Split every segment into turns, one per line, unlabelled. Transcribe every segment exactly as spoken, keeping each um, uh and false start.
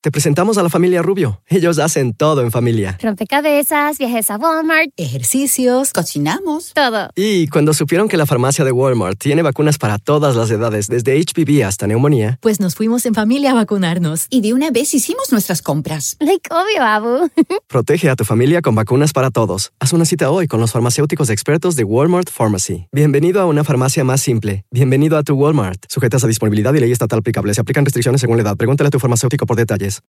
Te presentamos a la familia Rubio. Ellos hacen todo en familia.
Rompecabezas, viajes a Walmart,
ejercicios, cocinamos,
todo.
Y cuando supieron que la farmacia de Walmart tiene vacunas para todas las edades, desde H P V hasta neumonía,
pues nos fuimos en familia a vacunarnos. Y de una vez hicimos nuestras compras.
Like obvio, Abu.
Protege a tu familia con vacunas para todos. Haz una cita hoy con los farmacéuticos expertos de Walmart Pharmacy. Bienvenido a una farmacia más simple. Bienvenido a tu Walmart. Sujetas a disponibilidad y ley estatal aplicable. Se aplican restricciones según la edad. Pregúntale a tu farmacéutico por detalles.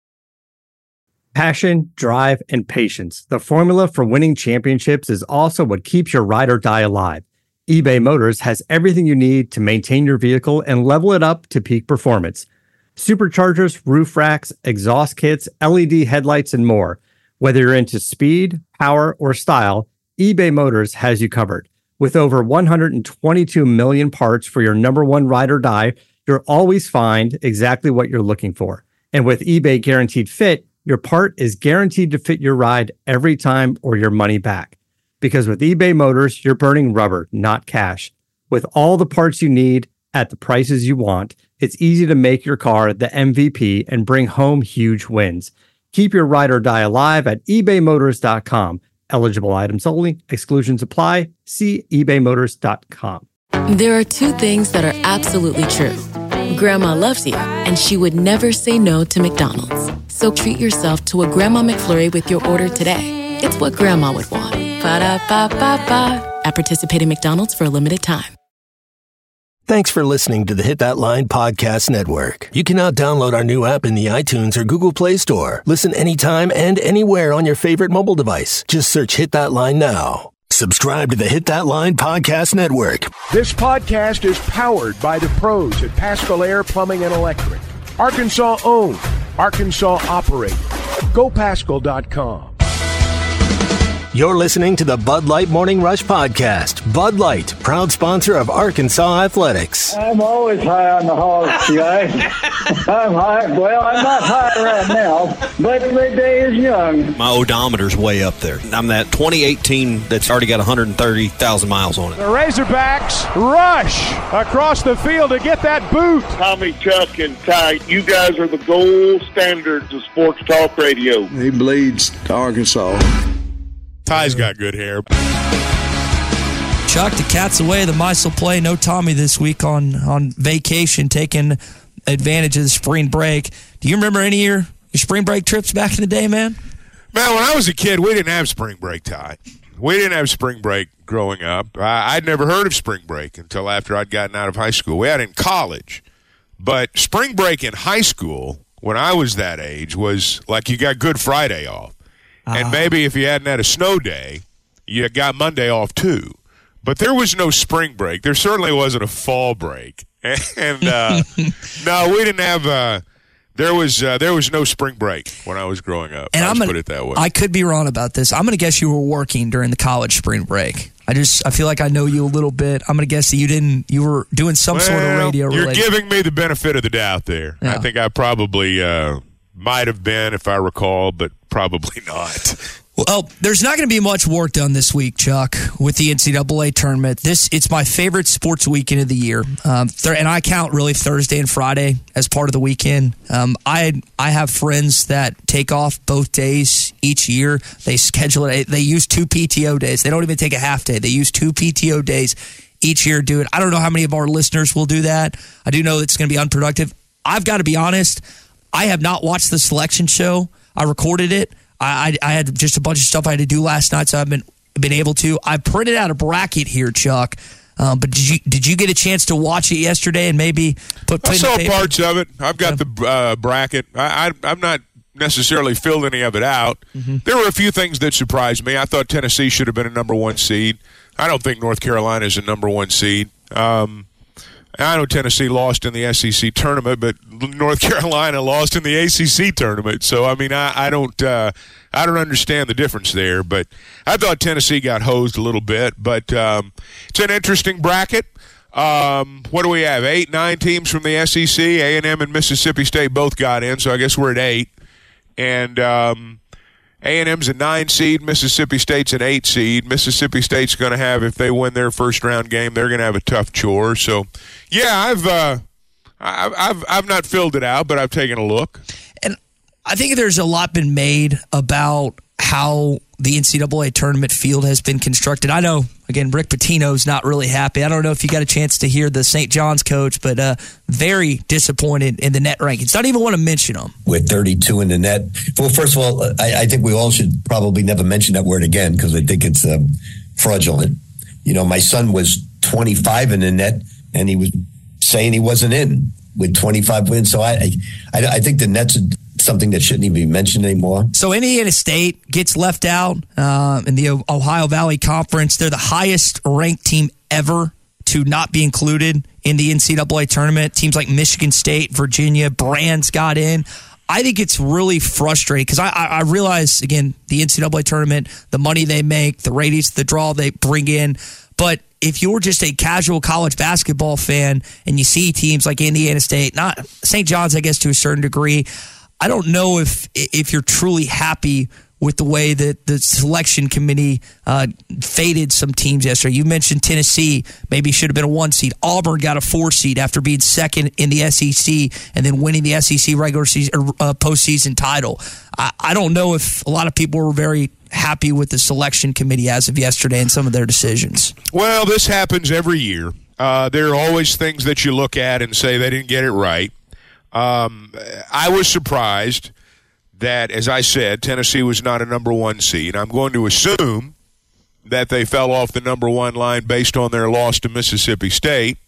Passion, drive, and patience. The formula for winning championships is also what keeps your ride or die alive. eBay Motors has everything you need to maintain your vehicle and level it up to peak performance. Superchargers, roof racks, exhaust kits, L E D headlights, and more. Whether you're into speed, power, or style, eBay Motors has you covered. With over one hundred twenty-two million parts for your number one ride or die, you'll always find exactly what you're looking for. And with eBay Guaranteed Fit, your part is guaranteed to fit your ride every time or your money back. Because with eBay Motors, you're burning rubber, not cash. With all the parts you need at the prices you want, it's easy to make your car the M V P and bring home huge wins. Keep your ride or die alive at ebay motors dot com. Eligible items only. Exclusions apply. See ebay motors dot com.
There are two things that are absolutely true. Grandma loves you, and she would never say no to McDonald's. So treat yourself to a Grandma McFlurry with your order today. It's what Grandma would want. Ba-da-ba-ba-ba. At participating McDonald's for a limited time.
Thanks for listening to the Hit That Line Podcast Network. You can now download our new app in the iTunes or Google Play Store. Listen anytime and anywhere on your favorite mobile device. Just search Hit That Line now. Subscribe to the Hit That Line Podcast Network.
This podcast is powered by the pros at Paschal Air Plumbing and Electric. Arkansas owned. Arkansas operated. Go Paschal dot com.
You're listening to the Bud Light Morning Rush Podcast. Bud Light, proud sponsor of Arkansas Athletics.
I'm always high on the hogs, guys. I'm high. Well, I'm not high right now, but the day is young.
My odometer's way up there. I'm that twenty eighteen that's already got one hundred thirty thousand miles on it.
The Razorbacks rush across the field to get that boot.
Tommy, Chuck, and Ty, you guys are the gold standards of sports talk radio.
He bleeds to Arkansas.
Ty's got good hair.
Chuck, the cat's away. The mice will play. No Tommy this week on, on vacation, taking advantage of the spring break. Do you remember any of your, your spring break trips back in the day, man?
Man, when I was a kid, we didn't have spring break, Ty. We didn't have spring break growing up. I, I'd never heard of spring break until after I'd gotten out of high school. We had it in college. But spring break in high school, when I was that age, was like you got Good Friday off. And maybe if you hadn't had a snow day, you got Monday off too. But there was no spring break. There certainly wasn't a fall break. And uh, no, we didn't have. Uh, there was uh, there was no spring break when I was growing up.
And
I'll
I'm
just
gonna,
put it that way.
I could be wrong about this. I'm going to guess you were working during the college spring break. I just I feel like I know you a little bit. I'm going to guess that you didn't. You were doing some
well,
sort of radio.
You're
related.
giving me the benefit of the doubt there. Yeah. I think I probably uh, might have been, if I recall, but probably not.
Well, there's not going to be much work done this week, Chuck, with the N C double A tournament. This it's my favorite sports weekend of the year, um, th- and I count really Thursday and Friday as part of the weekend. Um, I I have friends that take off both days each year. They schedule it. They use two P T O days. They don't even take a half day. They use two P T O days each year. Do it. I don't know how many of our listeners will do that. I do know it's going to be unproductive. I've got to be honest. I have not watched the selection show. I recorded it. I, I I had just a bunch of stuff I had to do last night, so I haven't been able to. I printed out a bracket here, Chuck. Um, but did you did you get a chance to watch it yesterday and maybe put?
I saw parts of it. I've got yeah. the uh, bracket. I, I I'm not necessarily filled any of it out. Mm-hmm. There were a few things that surprised me. I thought Tennessee should have been a number one seed. I don't think North Carolina is a number one seed. Um, I know Tennessee lost in the S E C tournament, but North Carolina lost in the A C C tournament. So I mean, I, I don't, uh, I don't understand the difference there. But I thought Tennessee got hosed a little bit. But um, it's an interesting bracket. Um, what do we have? Eight, nine teams from the S E C. A and M and Mississippi State both got in, so I guess we're at eight. And um, A and M's a nine seed. Mississippi State's an eight seed. Mississippi State's going to have, if they win their first round game, they're going to have a tough chore. So, yeah, I've uh, I've I've I've not filled it out, but I've taken a look.
And I think there's a lot been made about how the N C double A tournament field has been constructed. I know, again, Rick Pitino's not really happy. I don't know if you got a chance to hear the Saint John's coach, but uh, very disappointed in the net rankings. Don't even want to mention them.
With thirty-two in the net. Well, first of all, I, I think we all should probably never mention that word again because I think it's um, fraudulent. You know, my son was twenty-five in the net, and he was saying he wasn't in with twenty-five wins. So I, I, I think the net's something that shouldn't even be mentioned anymore.
So Indiana State gets left out uh, in the Ohio Valley Conference. They're the highest ranked team ever to not be included in the N C double A tournament. Teams like Michigan State, Virginia, Brands got in. I think it's really frustrating because I, I, I realize, again, the N C double A tournament, the money they make, the ratings, the draw they bring in. But if you're just a casual college basketball fan and you see teams like Indiana State, not Saint John's, I guess, to a certain degree, I don't know if if you're truly happy with the way that the selection committee uh, faded some teams yesterday. You mentioned Tennessee maybe should have been a one seed. Auburn got a four seed after being second in the S E C and then winning the S E C regular season or uh, postseason title. I, I don't know if a lot of people were very happy with the selection committee as of yesterday and some of their decisions.
Well, this happens every year. Uh, there are always things that you look at and say they didn't get it right. Um, I was surprised that, as I said, Tennessee was not a number one seed. I'm going to assume that they fell off the number one line based on their loss to Mississippi State.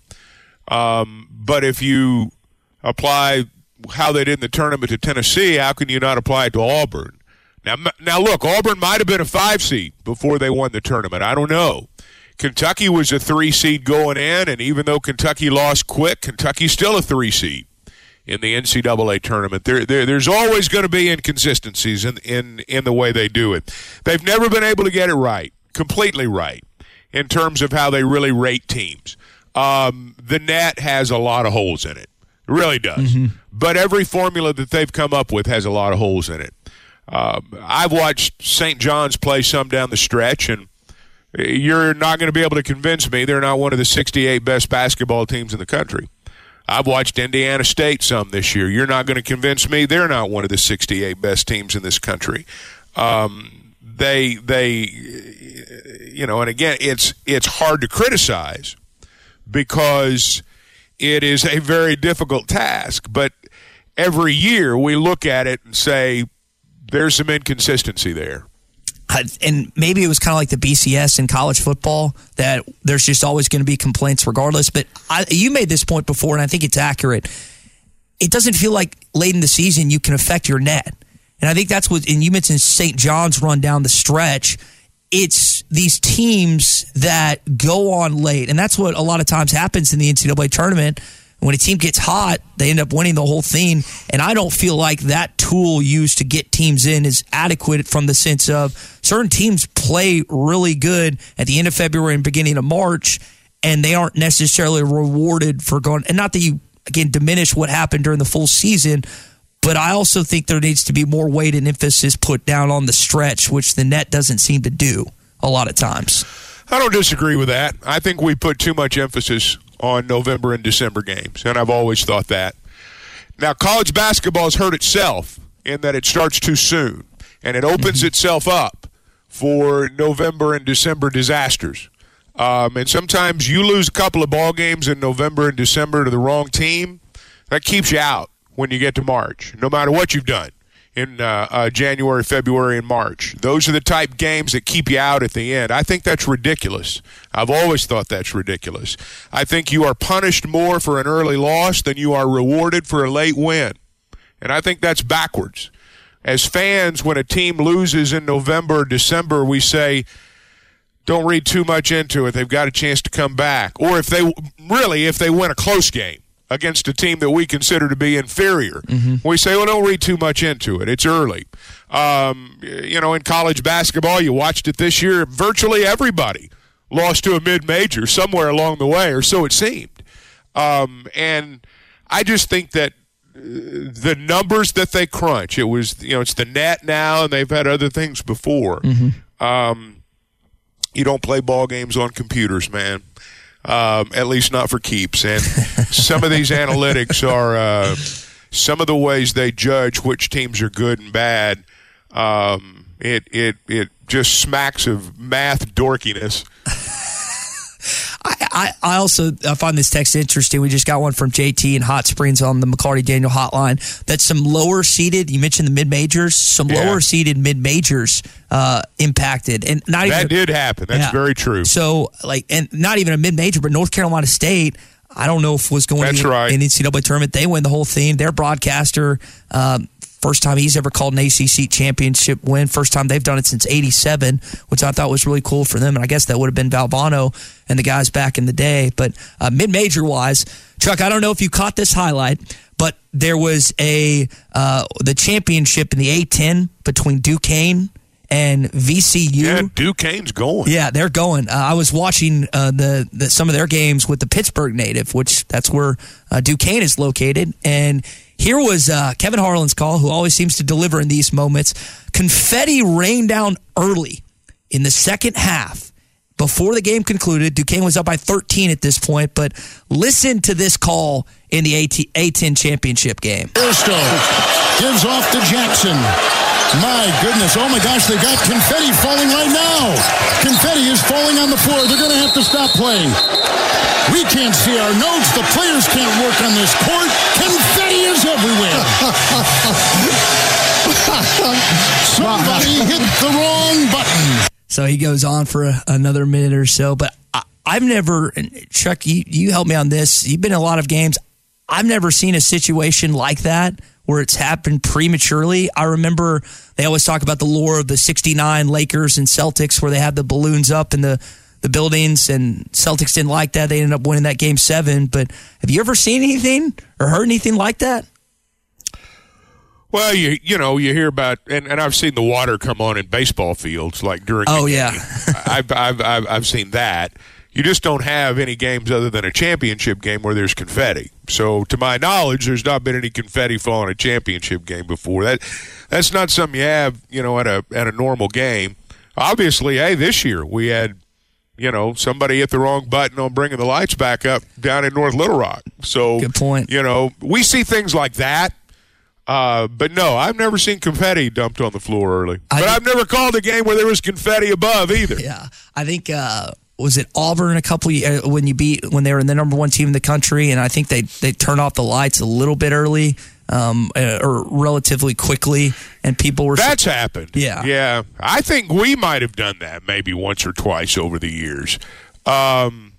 Um, but if you apply how they did in the tournament to Tennessee, how can you not apply it to Auburn? Now, now look, Auburn might have been a five seed before they won the tournament. I don't know. Kentucky was a three seed going in, and even though Kentucky lost quick, Kentucky's still a three seed in the N C double A tournament. There, there, there's always going to be inconsistencies in, in, in the way they do it. They've never been able to get it right, completely right, in terms of how they really rate teams. Um, the net has a lot of holes in it. It really does. Mm-hmm. But every formula that they've come up with has a lot of holes in it. Um, I've watched Saint John's play some down the stretch, and you're not going to be able to convince me they're not one of the sixty-eight best basketball teams in the country. I've watched Indiana State some this year. You're not going to convince me they're not one of the sixty-eight best teams in this country. Um, they, they, you know, and again, it's it's hard to criticize because it is a very difficult task. But every year we look at it and say there's some inconsistency there.
And maybe it was kind of like the B C S in college football, that there's just always going to be complaints regardless. But I, you made this point before, and I think it's accurate. It doesn't feel like late in the season you can affect your net. And I think that's what, and you mentioned Saint John's run down the stretch. It's these teams that go on late. And that's what a lot of times happens in the N C double A tournament. When a team gets hot, they end up winning the whole thing. And I don't feel like that tool used to get teams in is adequate from the sense of certain teams play really good at the end of February and beginning of March, and they aren't necessarily rewarded for going. And not that you, again, diminish what happened during the full season, but I also think there needs to be more weight and emphasis put down on the stretch, which the net doesn't seem to do a lot of times.
I don't disagree with that. I think we put too much emphasis on November and December games, and I've always thought that. Now, college basketball has hurt itself in that it starts too soon, and it opens mm-hmm. itself up for November and December disasters. Um, and sometimes you lose a couple of ball games in November and December to the wrong team, that keeps you out when you get to March, no matter what you've done in uh, uh, January, February, and March. Those are the type games that keep you out at the end. I think that's ridiculous. I've always thought that's ridiculous. I think you are punished more for an early loss than you are rewarded for a late win. And I think that's backwards. As fans, when a team loses in November or December, we say, don't read too much into it. They've got a chance to come back. Or if they really, if they win a close game against a team that we consider to be inferior, mm-hmm. we say, well, don't read too much into it. It's early. Um, you know, in college basketball, you watched it this year, virtually everybody lost to a mid-major somewhere along the way, or so it seemed. Um, and I just think that the numbers that they crunch, it was, you know, it's the net now, and they've had other things before. Mm-hmm. Um, you don't play ball games on computers, man. Um, at least not for keeps. And some of these analytics are, uh, some of the ways they judge which teams are good and bad, um, it it it just smacks of math dorkiness.
I, I, I also I find this text interesting. We just got one from J T in Hot Springs on the McCarty Daniel hotline. That some lower seeded, you mentioned the mid majors, some yeah. lower seeded mid majors uh, impacted, and not
that
even,
did happen. That's
yeah.
very true.
So like, and not even a mid major, but North Carolina State. I don't know if was going
That's
to
right.
an N C double A tournament. They win the whole thing. Their broadcaster. Um, First time he's ever called an A C C championship win. First time they've done it since eighty-seven, which I thought was really cool for them. And I guess that would have been Valvano and the guys back in the day. But uh, mid-major wise, Chuck, I don't know if you caught this highlight, but there was a uh, the championship in the A ten between Duquesne and V C U.
Yeah, Duquesne's going.
Yeah, they're going. Uh, I was watching uh, the, the some of their games with the Pittsburgh native, which that's where uh, Duquesne is located. And here was uh, Kevin Harlan's call, who always seems to deliver in these moments. Confetti rained down early in the second half. Before the game concluded, Duquesne was up by thirteen at this point, but listen to this call in the A ten championship game.
Ersto gives off to Jackson. My goodness, oh my gosh, they got confetti falling right now. Confetti is falling on the floor. They're going to have to stop playing. We can't see our notes. The players can't work on this court. Confetti is everywhere. Somebody hit the wrong button.
So he goes on for a, another minute or so, but I, I've never, Chuck, you, you help me on this. You've been in a lot of games. I've never seen a situation like that where it's happened prematurely. I remember they always talk about the lore of the sixty-nine Lakers and Celtics where they had the balloons up in the, the buildings, and Celtics didn't like that. They ended up winning that game seven. But have you ever seen anything or heard anything like that?
Well, you you know, you hear about, and, and I've seen the water come on in baseball fields, like during
Oh,
the
yeah.
game. I've, I've, I've, I've seen that. You just don't have any games other than a championship game where there's confetti. So, to my knowledge, there's not been any confetti fall in a championship game before. That that's not something you have, you know, at a at a normal game. Obviously, hey, this year we had, you know, somebody hit the wrong button on bringing the lights back up down in North Little Rock. So,
good point.
You know, we see things like that. Uh, but no, I've never seen confetti dumped on the floor early.
I
but
think,
I've never called a game where there was confetti above either.
Yeah, I think. Uh, Was it Auburn a couple uh, when you beat when they were the number one team in the country, and I think they they turned off the lights a little bit early, um, uh, or relatively quickly, and people were
that's happened.
Yeah,
yeah. I think we might have done that maybe once or twice over the years. Um,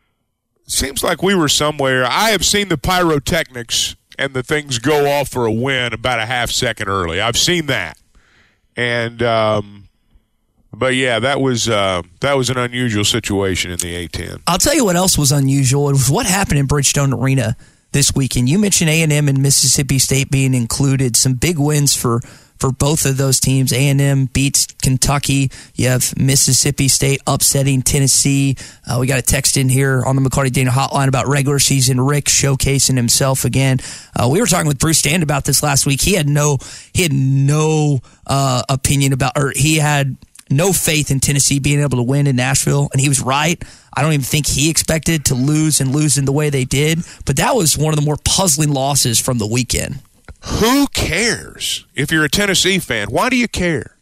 seems like we were somewhere. I have seen the pyrotechnics and the things go off for a win about a half second early. I've seen that, and. Um, But yeah, that was uh, that was an unusual situation in the A ten.
I'll tell you what else was unusual. It was what happened in Bridgestone Arena this weekend. You mentioned A and M and Mississippi State being included. Some big wins for, for both of those teams. A and M beats Kentucky. You have Mississippi State upsetting Tennessee. Uh, we got a text in here on the McCarty Daniel hotline about regular season Rick showcasing himself again. Uh, we were talking with Bruce Stand about this last week. He had no he had no uh, opinion about, or he had no faith in Tennessee being able to win in Nashville, and he was right. I don't even think he expected to lose and lose in the way they did, but that was one of the more puzzling losses from the weekend.
Who cares? If you're a Tennessee fan, why do you care?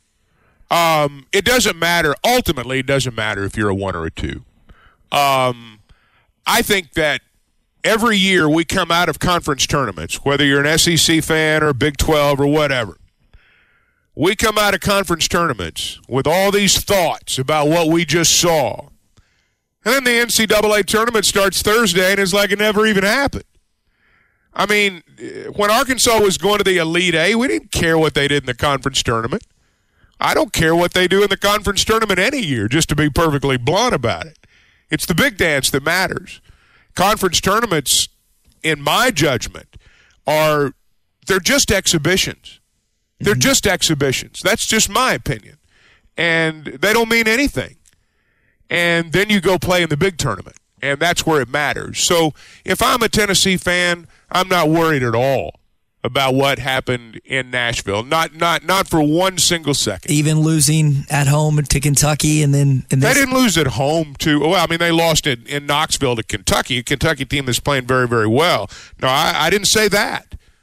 Um, it doesn't matter. Ultimately, it doesn't matter if you're a one or a two. Um, I think that every year we come out of conference tournaments, whether you're an S E C fan or Big twelve or whatever, we come out of conference tournaments with all these thoughts about what we just saw. And then the N C double A tournament starts Thursday, and it's like it never even happened. I mean, when Arkansas was going to the Elite Eight, we didn't care what they did in the conference tournament. I don't care what they do in the conference tournament any year, just to be perfectly blunt about it. It's the big dance that matters. Conference tournaments, in my judgment, are they're just exhibitions. They're just exhibitions. That's just my opinion. And they don't mean anything. And then you go play in the big tournament, and that's where it matters. So if I'm a Tennessee fan, I'm not worried at all about what happened in Nashville. Not not not for one single second.
Even losing at home to Kentucky, and then and
they didn't lose at home to. Well, I mean, they lost in, in Knoxville to Kentucky, a Kentucky team that's playing very, very well. No, I, I didn't say that.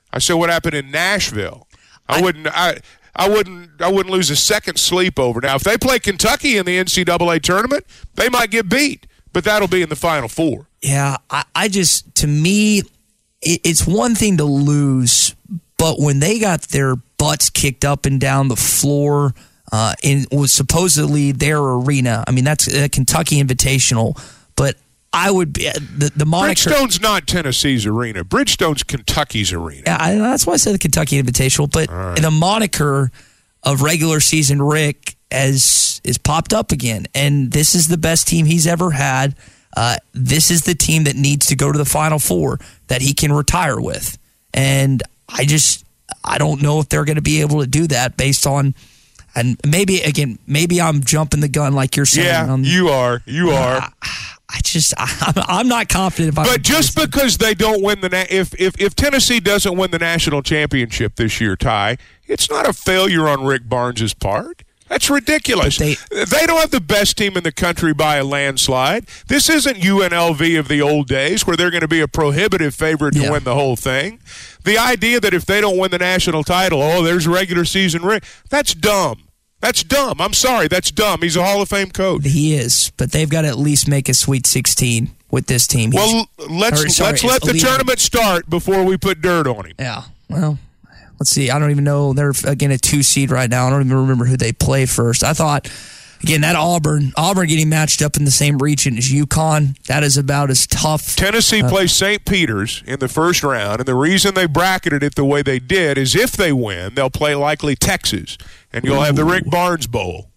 I said, what happened in Nashville? I, I wouldn't I I wouldn't I wouldn't lose a second sleep over. Now, if they play Kentucky in the N C double A tournament, they might get beat, but that'll be in the Final Four.
Yeah, I, I just, to me, it, it's one thing to lose, but when they got their butts kicked up and down the floor uh, in was supposedly their arena, I mean, that's a Kentucky Invitational, but I would be the, the moniker.
Bridgestone's not Tennessee's arena. Bridgestone's Kentucky's arena.
Yeah, I, that's why I said the Kentucky Invitational. But right. the moniker of regular season Rick has is popped up again, and this is the best team he's ever had. Uh, this is the team that needs to go to the Final Four that he can retire with, and I just I don't know if they're going to be able to do that based on. And maybe again, maybe I'm jumping the gun like you're saying.
Yeah,
um,
you are. You are.
Uh, I just, I'm, I'm not confident. If I
but just because they don't win the, na- if, if if Tennessee doesn't win the national championship this year, Ty, it's not a failure on Rick Barnes' part. That's ridiculous. They, they don't have the best team in the country by a landslide. This isn't U N L V of the old days where they're going to be a prohibitive favorite to yeah. win the whole thing. The idea that if they don't win the national title, oh, there's regular season Rick, that's dumb. That's dumb. I'm sorry. That's dumb. He's a Hall of Fame coach.
He is, but they've got to at least make a Sweet sixteen with this team. He's,
well, let's or, sorry, let's let the elite. tournament start before we put dirt on him.
Yeah. Well, let's see. I don't even know. They're, again, a two seed right now. I don't even remember who they play first. I thought, again, that Auburn, Auburn getting matched up in the same region as UConn, that is about as tough.
Tennessee
uh,
plays Saint Peter's in the first round, and the reason they bracketed it the way they did is if they win, they'll play likely Texas, and you'll Ooh. have the Rick Barnes Bowl.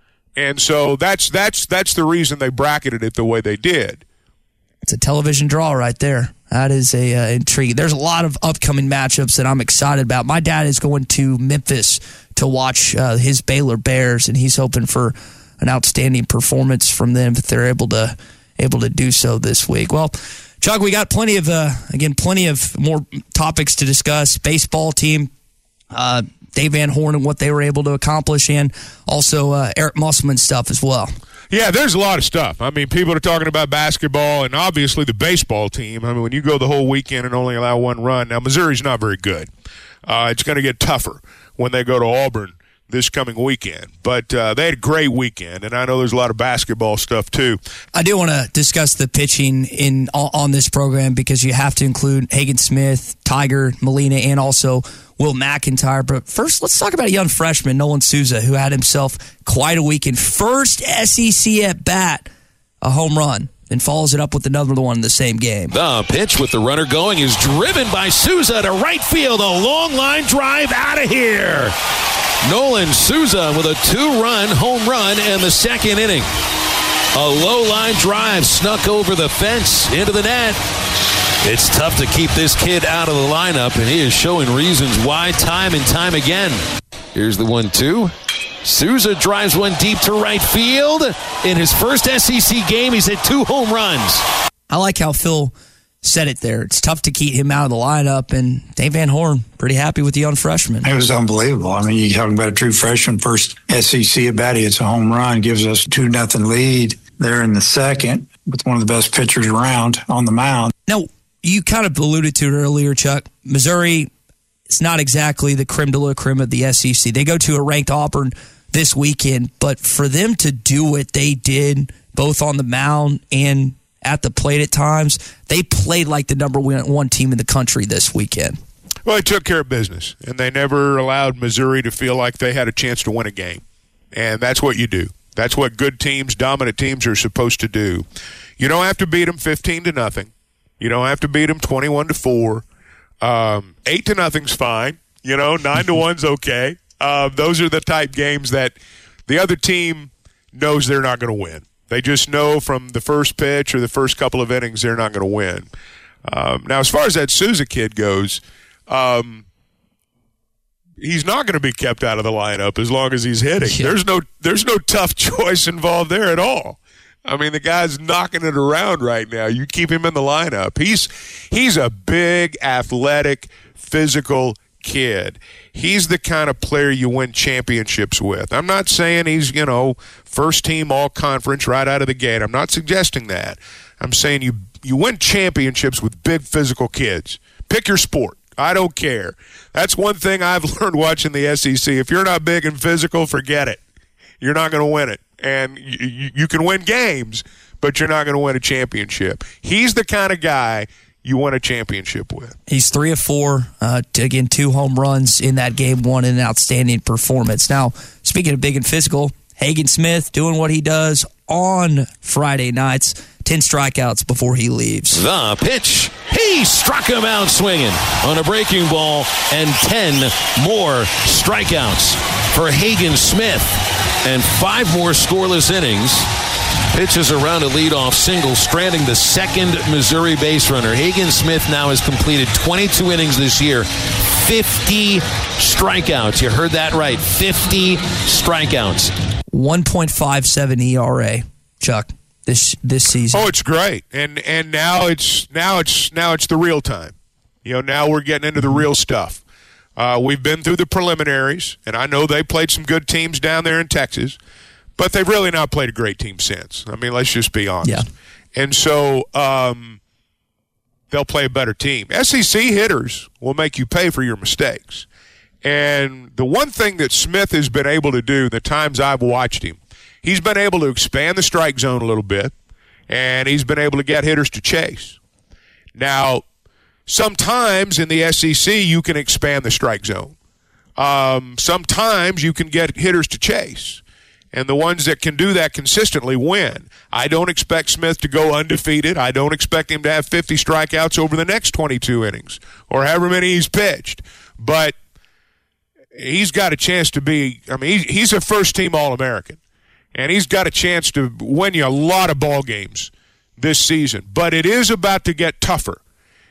And so that's that's that's the reason they bracketed it the way they did.
It's a television draw right there. That is a uh, intrigue. There's a lot of upcoming matchups that I'm excited about. My dad is going to Memphis to watch uh, his Baylor Bears, and he's hoping for an outstanding performance from them if they're able to able to do so this week. Well, Chuck, we got plenty of uh, again plenty of more topics to discuss. Baseball team, uh, Dave Van Horn and what they were able to accomplish, and also uh, Eric Musselman stuff as well.
Yeah, there's a lot of stuff. I mean, people are talking about basketball and obviously the baseball team. I mean, when you go the whole weekend and only allow one run, now Missouri's not very good. Uh, it's going to get tougher when they go to Auburn this coming weekend. But uh, they had a great weekend, and I know there's a lot of basketball stuff too.
I do want to discuss the pitching in on this program because you have to include Hagen Smith, Tiger, Molina, and also Will McIntyre. But first, let's talk about a young freshman, Nolan Souza, who had himself quite a weekend. First S E C at bat, a home run, and follows it up with another one in the same game.
The pitch with the runner going is driven by Souza to right field. A long line drive out of here. Nolan Souza with a two-run home run in the second inning. A low-line drive snuck over the fence into the net. It's tough to keep this kid out of the lineup, and he is showing reasons why time and time again. Here's the one two. Souza drives one deep to right field. In his first S E C game, he's hit two home runs.
I like how Phil said it there. It's tough to keep him out of the lineup, and Dave Van Horn pretty happy with the young freshman.
It was unbelievable. I mean, you're talking about a true freshman, first S E C at bat. He hits a home run, gives us a two nothing lead there in the second with one of the best pitchers around on the mound.
Now, you kind of alluded to it earlier, Chuck. Missouri, it's not exactly the creme de la creme of the S E C. They go to a ranked Auburn this weekend, but for them to do what they did, both on the mound and at the plate at times, they played like the number one team in the country this weekend.
Well, they took care of business, and they never allowed Missouri to feel like they had a chance to win a game. And that's what you do. That's what good teams, dominant teams are supposed to do. You don't have to beat them fifteen to nothing. You don't have to beat them twenty-one to four. Um, eight to nothing's fine. You know, nine to one's okay. Uh, those are the type games that the other team knows they're not going to win. They just know from the first pitch or the first couple of innings they're not going to win. Um, now, as far as that Souza kid goes, um, he's not going to be kept out of the lineup as long as he's hitting. Yeah. There's no, there's no tough choice involved there at all. I mean, the guy's knocking it around right now. You keep him in the lineup. He's he's a big, athletic, physical kid. He's the kind of player you win championships with. I'm not saying he's, you know, first team all conference right out of the gate. I'm not suggesting that. I'm saying you you win championships with big physical kids. Pick your sport. I don't care. That's one thing I've learned watching the S E C. If you're not big and physical, forget it. You're not going to win it. And you, you can win games, but you're not going to win a championship. He's the kind of guy you win a championship with.
He's three of four. Uh, again, two home runs in that game one, and an outstanding performance. Now, speaking of big and physical, Hagen Smith doing what he does on Friday nights. ten strikeouts before he leaves.
The pitch. He struck him out swinging on a breaking ball, and ten more strikeouts for Hagen Smith. And five more scoreless innings. Pitches around a leadoff single, stranding the second Missouri base runner. Hagen Smith now has completed twenty-two innings this year, fifty strikeouts. You heard that right, fifty strikeouts.
one point five seven E R A, Chuck, this this season.
Oh, it's great, and and now it's now it's now it's the real time. You know, now we're getting into the real stuff. Uh, we've been through the preliminaries, and I know they played some good teams down there in Texas. But they've really not played a great team since. I mean, let's just be honest.
Yeah.
And so um, they'll play a better team. S E C hitters will make you pay for your mistakes. And the one thing that Smith has been able to do the times I've watched him, he's been able to expand the strike zone a little bit, and he's been able to get hitters to chase. Now, sometimes in the S E C you can expand the strike zone. Um, sometimes you can get hitters to chase. And the ones that can do that consistently win. I don't expect Smith to go undefeated. I don't expect him to have fifty strikeouts over the next twenty-two innings or however many he's pitched. But he's got a chance to be, I mean, he's a first-team All-American. And he's got a chance to win you a lot of ball games this season. But it is about to get tougher.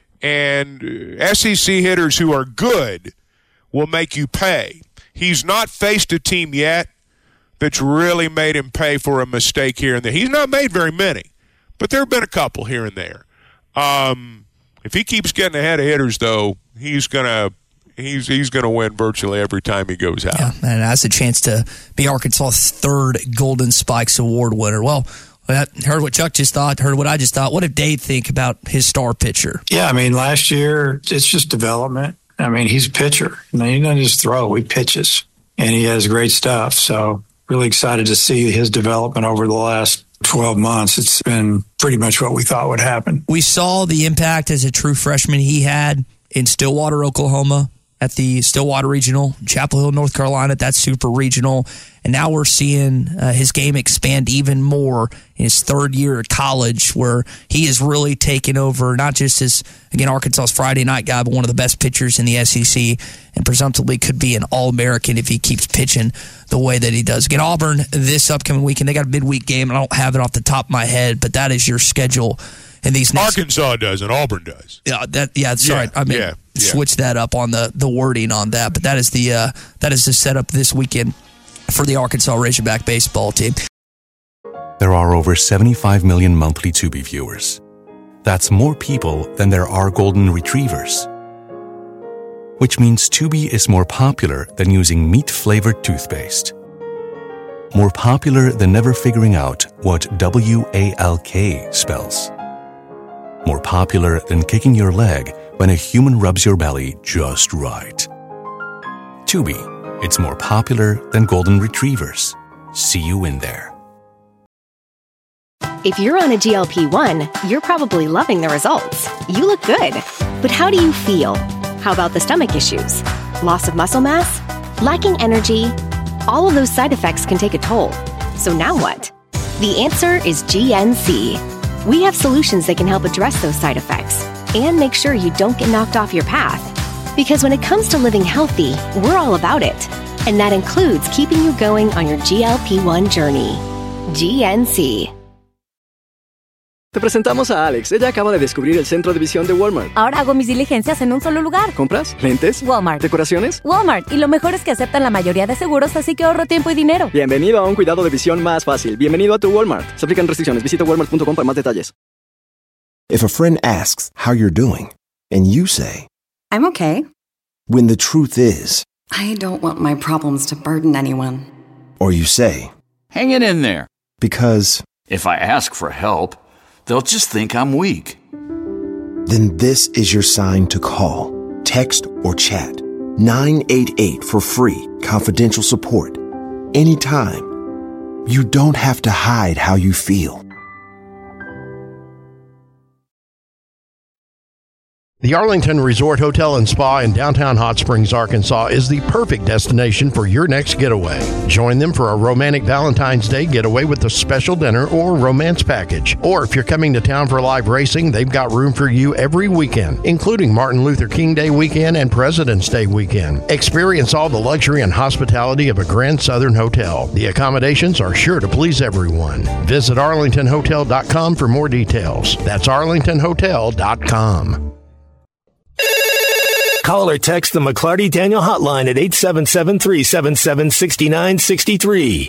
And S E C hitters who are good will make you pay. He's not faced a team yet that's really made him pay for a mistake here and there. He's not made very many, but there have been a couple here and there. Um, if he keeps getting ahead of hitters, though, he's gonna he's he's gonna win virtually every time he goes out.
Yeah, and has a chance to be Arkansas's third Golden Spikes Award winner. Well, I heard what Chuck just thought, heard what I just thought. What did Dave think about his star pitcher?
Yeah, I mean, last year, it's just development. I mean, he's a pitcher. I mean, he doesn't just throw, he pitches, and he has great stuff. So really excited to see his development over the last twelve months. It's been pretty much what we thought would happen.
We saw the impact as a true freshman he had in Stillwater, Oklahoma, at the Stillwater Regional, Chapel Hill, North Carolina, that's super regional. And now we're seeing uh, his game expand even more in his third year at college, where he is really taken over, not just as, again, Arkansas's Friday night guy, but one of the best pitchers in the S E C, and presumptively could be an All-American if he keeps pitching the way that he does. Again, Auburn this upcoming weekend, they got a midweek game, and I don't have it off the top of my head, but that is your schedule. And these next,
Arkansas does, and Auburn does.
Yeah, that yeah, that's
yeah,
right. I mean,
yeah, yeah.
switch that up on the, the wording on that, but that is the uh, that is the setup this weekend for the Arkansas Razorback baseball team.
There are over seventy-five million monthly Tubi viewers. That's more people than there are golden retrievers. Which means Tubi is more popular than using meat-flavored toothpaste. More popular than never figuring out what W A L K spells. More popular than kicking your leg when a human rubs your belly just right. Tubi, it's more popular than golden retrievers. See you in there.
If you're on a G L P one, you're probably loving the results. You look good. But how do you feel? How about the stomach issues? Loss of muscle mass? Lacking energy? All of those side effects can take a toll. So now what? The answer is G N C. We have solutions that can help address those side effects and make sure you don't get knocked off your path. Because when it comes to living healthy, we're all about it. And that includes keeping you going on your G L P one journey. G N C.
Te presentamos a Alex. Ella acaba de descubrir el centro de visión de Walmart.
Ahora hago mis diligencias en un solo lugar.
¿Compras? ¿Lentes?
Walmart.
¿Decoraciones?
Walmart. Y lo mejor es que aceptan la mayoría de seguros, así que ahorro tiempo y dinero.
Bienvenido a un cuidado de visión más fácil. Bienvenido a tu Walmart. Se aplican restricciones. Visita walmart punto com para más detalles.
If a friend asks how you're doing, and you say,
I'm okay.
When the truth is,
I don't want my problems to burden anyone.
Or you say,
hang it in there.
Because
if I ask for help, they'll just think I'm weak.
Then this is your sign to call, Text or chat nine eight eight for free, confidential support. Anytime. You don't have to hide how you feel.
The Arlington Resort Hotel and Spa in downtown Hot Springs, Arkansas is the perfect destination for your next getaway. Join them for a romantic Valentine's Day getaway with a special dinner or romance package. Or if you're coming to town for live racing, they've got room for you every weekend, including Martin Luther King Day weekend and President's Day weekend. Experience all the luxury and hospitality of a Grand Southern hotel. The accommodations are sure to please everyone. Visit arlington hotel dot com for more details. That's arlington hotel dot com.
Call or text the McClarty Daniel hotline at eight seven seven, three seven seven, six nine six three.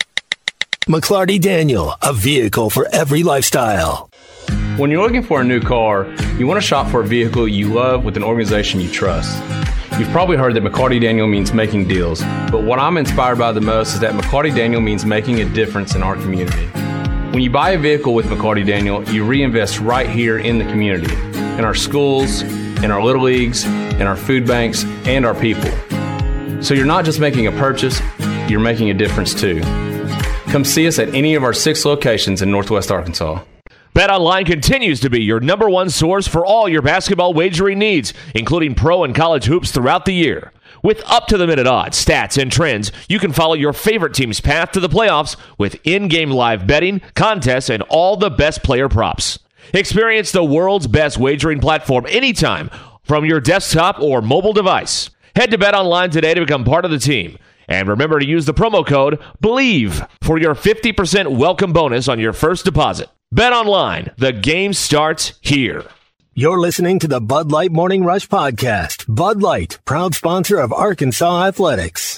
McClarty Daniel, a vehicle for every lifestyle.
When you're looking for a new car, you want to shop for a vehicle you love with an organization you trust. You've probably heard that McClarty Daniel means making deals, but what I'm inspired by the most is that McClarty Daniel means making a difference in our community. When you buy a vehicle with McClarty Daniel, you reinvest right here in the community, in our schools, in our little leagues, in our food banks, and our people. So you're not just making a purchase, you're making a difference too. Come see us at any of our six locations in Northwest Arkansas.
BetOnline continues to be your number one source for all your basketball wagering needs, including pro and college hoops throughout the year. With up-to-the-minute odds, stats, and trends, you can follow your favorite team's path to the playoffs with in-game live betting, contests, and all the best player props. Experience the world's best wagering platform anytime from your desktop or mobile device. Head to BetOnline today to become part of the team. And remember to use the promo code BELIEVE for your fifty percent welcome bonus on your first deposit. BetOnline, the game starts here.
You're listening to the Bud Light Morning Rush Podcast. Bud Light, proud sponsor of Arkansas Athletics.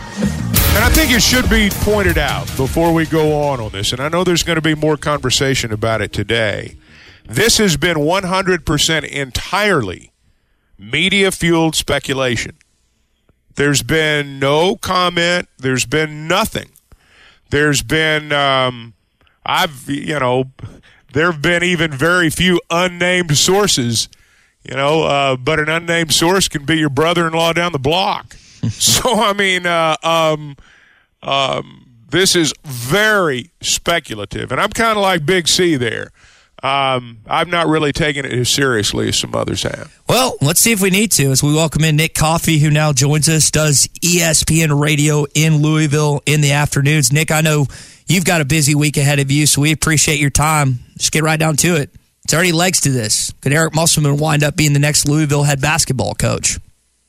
And I think it should be pointed out before we go on on this, and I know there's going to be more conversation about it today. This has been one hundred percent entirely media-fueled speculation. There's been no comment. There's been nothing. There's been, um, I've, you know, there have been even very few unnamed sources, you know, uh, but an unnamed source can be your brother-in-law down the block. So, I mean, uh, um, um, this is very speculative. And I'm kind of like Big C there. Um, I've not really taken it as seriously as some others have.
Well, let's see if we need to as we welcome in Nick Coffey, who now joins us, does E S P N Radio in Louisville in the afternoons. Nick, I know you've got a busy week ahead of you, so we appreciate your time. Just get right down to it. It's already legs to this. Could Eric Musselman wind up being the next Louisville head basketball coach?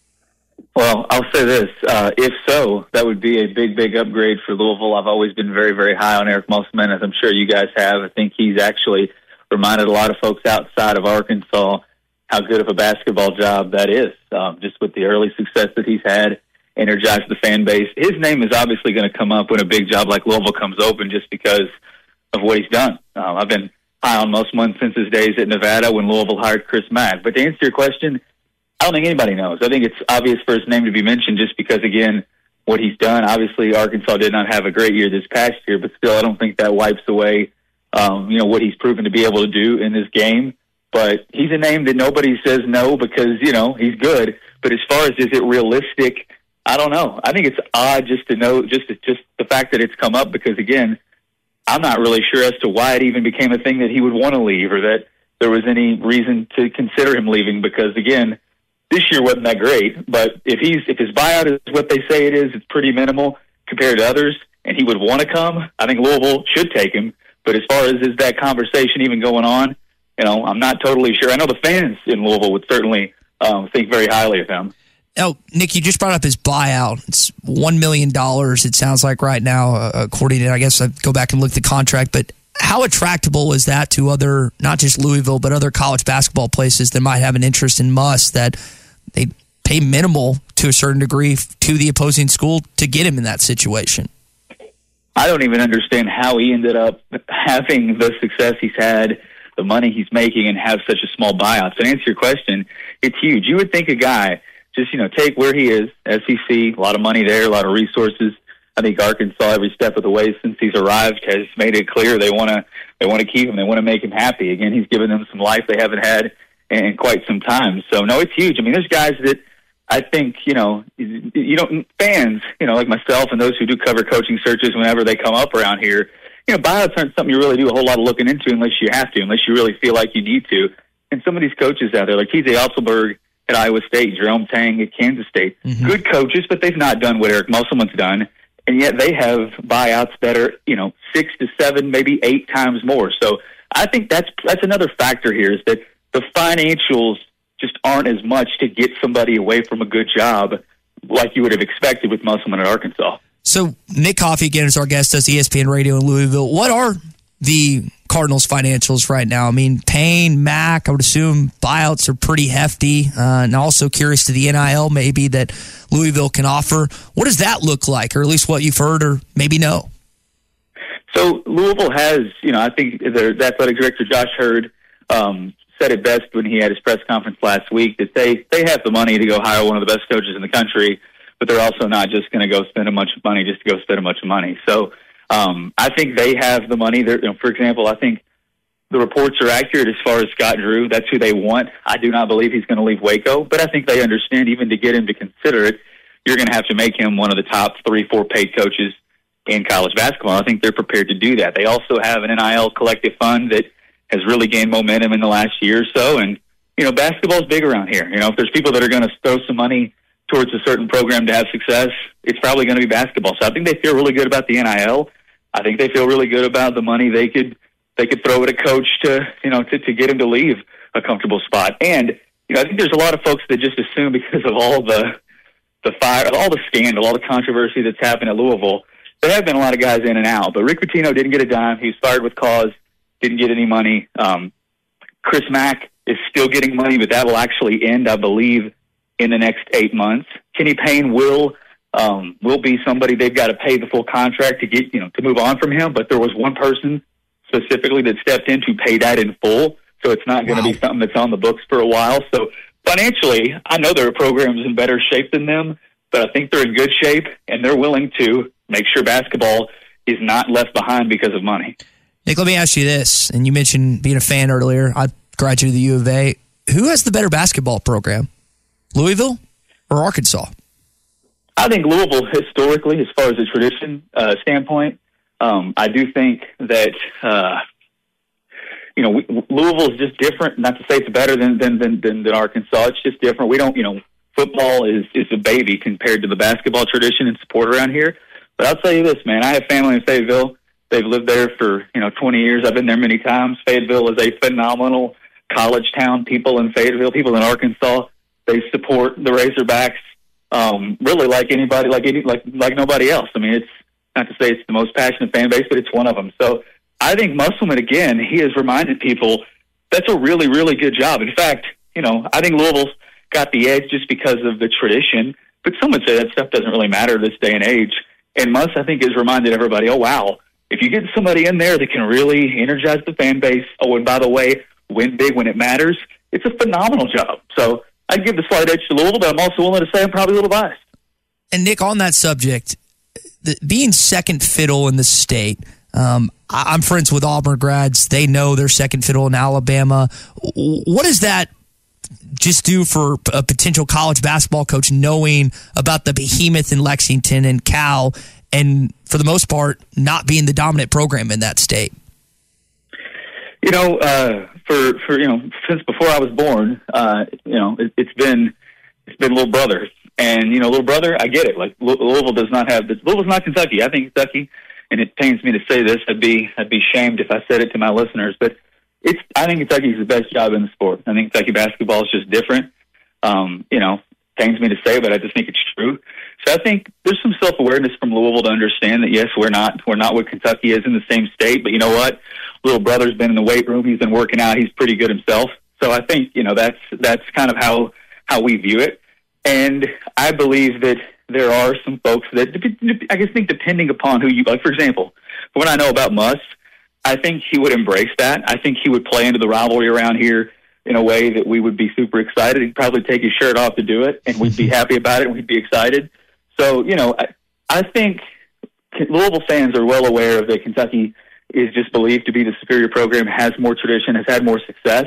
Well, I'll say this. Uh, if so, that would be a big, big upgrade for Louisville. I've always been very, very high on Eric Musselman, as I'm sure you guys have. I think he's actually reminded a lot of folks outside of Arkansas how good of a basketball job that is. Um, just with the early success that he's had, energized the fan base. His name is obviously going to come up when a big job like Louisville comes open just because of what he's done. Um, I've been high on Musselman since his days at Nevada when Louisville hired Chris Mack. But to answer your question, I don't think anybody knows. I think it's obvious for his name to be mentioned just because, again, what he's done. Obviously, Arkansas did not have a great year this past year, but still I don't think that wipes away Um, you know, what he's proven to be able to do in this game. But he's a name that nobody says no because, you know, he's good. But as far as is it realistic, I don't know. I think it's odd just to know, just just the fact that it's come up because, again, I'm not really sure as to why it even became a thing that he would want to leave or that there was any reason to consider him leaving because, again, this year wasn't that great. But if he's if his buyout is what they say it is, it's pretty minimal compared to others, and he would want to come, I think Louisville should take him. But as far as is that conversation even going on, you know, I'm not totally sure. I know the fans in Louisville would certainly um, think very highly of him.
Oh, Nick, you just brought up his buyout. It's one million dollars, it sounds like right now, uh, according to, I guess I go back and look at the contract. But how attractable is that to other, not just Louisville, but other college basketball places that might have an interest in Muss that they pay minimal to a certain degree to the opposing school to get him in that situation?
I don't even understand how he ended up having the success he's had, the money he's making, and have such a small buyout. So to answer your question, it's huge. You would think a guy, just, you know, take where he is, S E C, a lot of money there, a lot of resources. I think Arkansas, every step of the way since he's arrived, has made it clear they want to they want to keep him. They want to make him happy. Again, he's given them some life they haven't had in quite some time. So, no, it's huge. I mean, there's guys that I think, you know, you know, fans, you know, like myself and those who do cover coaching searches whenever they come up around here, you know, buyouts aren't something you really do a whole lot of looking into unless you have to, unless you really feel like you need to. And some of these coaches out there, like T J Otzelberg at Iowa State, Jerome Tang at Kansas State, mm-hmm. good coaches, but they've not done what Eric Musselman's done. And yet they have buyouts that are, you know, six to seven, maybe eight times more. So I think that's that's another factor here is that the financials just aren't as much to get somebody away from a good job like you would have expected with Musselman at Arkansas.
So Nick Coffey, again, is our guest, does E S P N Radio in Louisville. What are the Cardinals' financials right now? I mean, Payne, Mack, I would assume buyouts are pretty hefty. Uh, and also curious to the N I L maybe that Louisville can offer. What does that look like, or at least what you've heard or maybe know?
So Louisville has, you know, I think their the athletic director, Josh Hurd, um, said it best when he had his press conference last week, that they, they have the money to go hire one of the best coaches in the country, but they're also not just going to go spend a bunch of money just to go spend a bunch of money. So um, I think they have the money. They're, you know, for example, I think the reports are accurate as far as Scott Drew. That's who they want. I do not believe he's going to leave Waco, but I think they understand even to get him to consider it, you're going to have to make him one of the top three, four paid coaches in college basketball. I think they're prepared to do that. They also have an N I L collective fund that has really gained momentum in the last year or so. And, you know, basketball's big around here. You know, if there's people that are going to throw some money towards a certain program to have success, it's probably going to be basketball. So I think they feel really good about the N I L. I think they feel really good about the money they could they could throw at a coach to, you know, to, to get him to leave a comfortable spot. And, you know, I think there's a lot of folks that just assume because of all the the fire, all the scandal, all the controversy that's happened at Louisville, there have been a lot of guys in and out. But Rick Pitino didn't get a dime. He was fired with cause. Didn't get any money. Um, Chris Mack is still getting money, but that will actually end, I believe, in the next eight months. Kenny Payne will um, will be somebody they've got to pay the full contract to get, you know, to move on from him. But there was one person specifically that stepped in to pay that in full, so it's not going to wow. be something that's on the books for a while. So financially, I know there are programs in better shape than them, but I think they're in good shape, and they're willing to make sure basketball is not left behind because of money.
Nick, let me ask you this, and you mentioned being a fan earlier. I graduated the U of A. Who has the better basketball program, Louisville or Arkansas?
I think Louisville, historically, as far as a tradition uh, standpoint, um, I do think that, uh, you know, we, Louisville is just different. Not to say it's better than, than, than, than, than Arkansas. It's just different. We don't, you know, football is, is a baby compared to the basketball tradition and support around here. But I'll tell you this, man, I have family in Fayetteville. They've lived there for, you know, twenty years. I've been there many times. Fayetteville is a phenomenal college town. People in Fayetteville, people in Arkansas, they support the Razorbacks um, really like anybody, like any, like like nobody else. I mean, it's not to say it's the most passionate fan base, but it's one of them. So I think Musselman, again, he has reminded people that's a really, really good job. In fact, you know, I think Louisville's got the edge just because of the tradition, but some would say that stuff doesn't really matter this day and age. And Muss, I think, has reminded everybody, oh, wow, if you get somebody in there that can really energize the fan base, oh, and by the way, win big when it matters, it's a phenomenal job. So I'd give the slight edge to Louisville, but I'm also willing to say I'm probably a little biased.
And, Nick, on that subject, the, being second fiddle in the state, um, I, I'm friends with Auburn grads. They know they're second fiddle in Alabama. What does that just do for a potential college basketball coach knowing about the behemoth in Lexington and Cal and, for the most part, not being the dominant program in that state?
You know, uh, for, for, you know, since before I was born, uh, you know, it, it's been, it's been little brother. And, you know, little brother, I get it. Like, Louisville does not have this. Louisville's not Kentucky. I think Kentucky, and it pains me to say this, I'd be, I'd be shamed if I said it to my listeners, but it's, I think Kentucky's the best job in the sport. I think Kentucky basketball is just different. Um, you know, pains me to say, but I just think it's true. So I think there's some self-awareness from Louisville to understand that, yes, we're not, we're not what Kentucky is in the same state, but you know what? Little brother's been in the weight room. He's been working out. He's pretty good himself. So I think, you know, that's, that's kind of how, how we view it. And I believe that there are some folks that, I guess, think depending upon who you, like, for example, from what I know about Muss, I think he would embrace that. I think he would play into the rivalry around here in a way that we would be super excited. He'd probably take his shirt off to do it, and we'd be happy about it, and we'd be excited. So, you know, I, I think Louisville fans are well aware of that Kentucky is just believed to be the superior program, has more tradition, has had more success.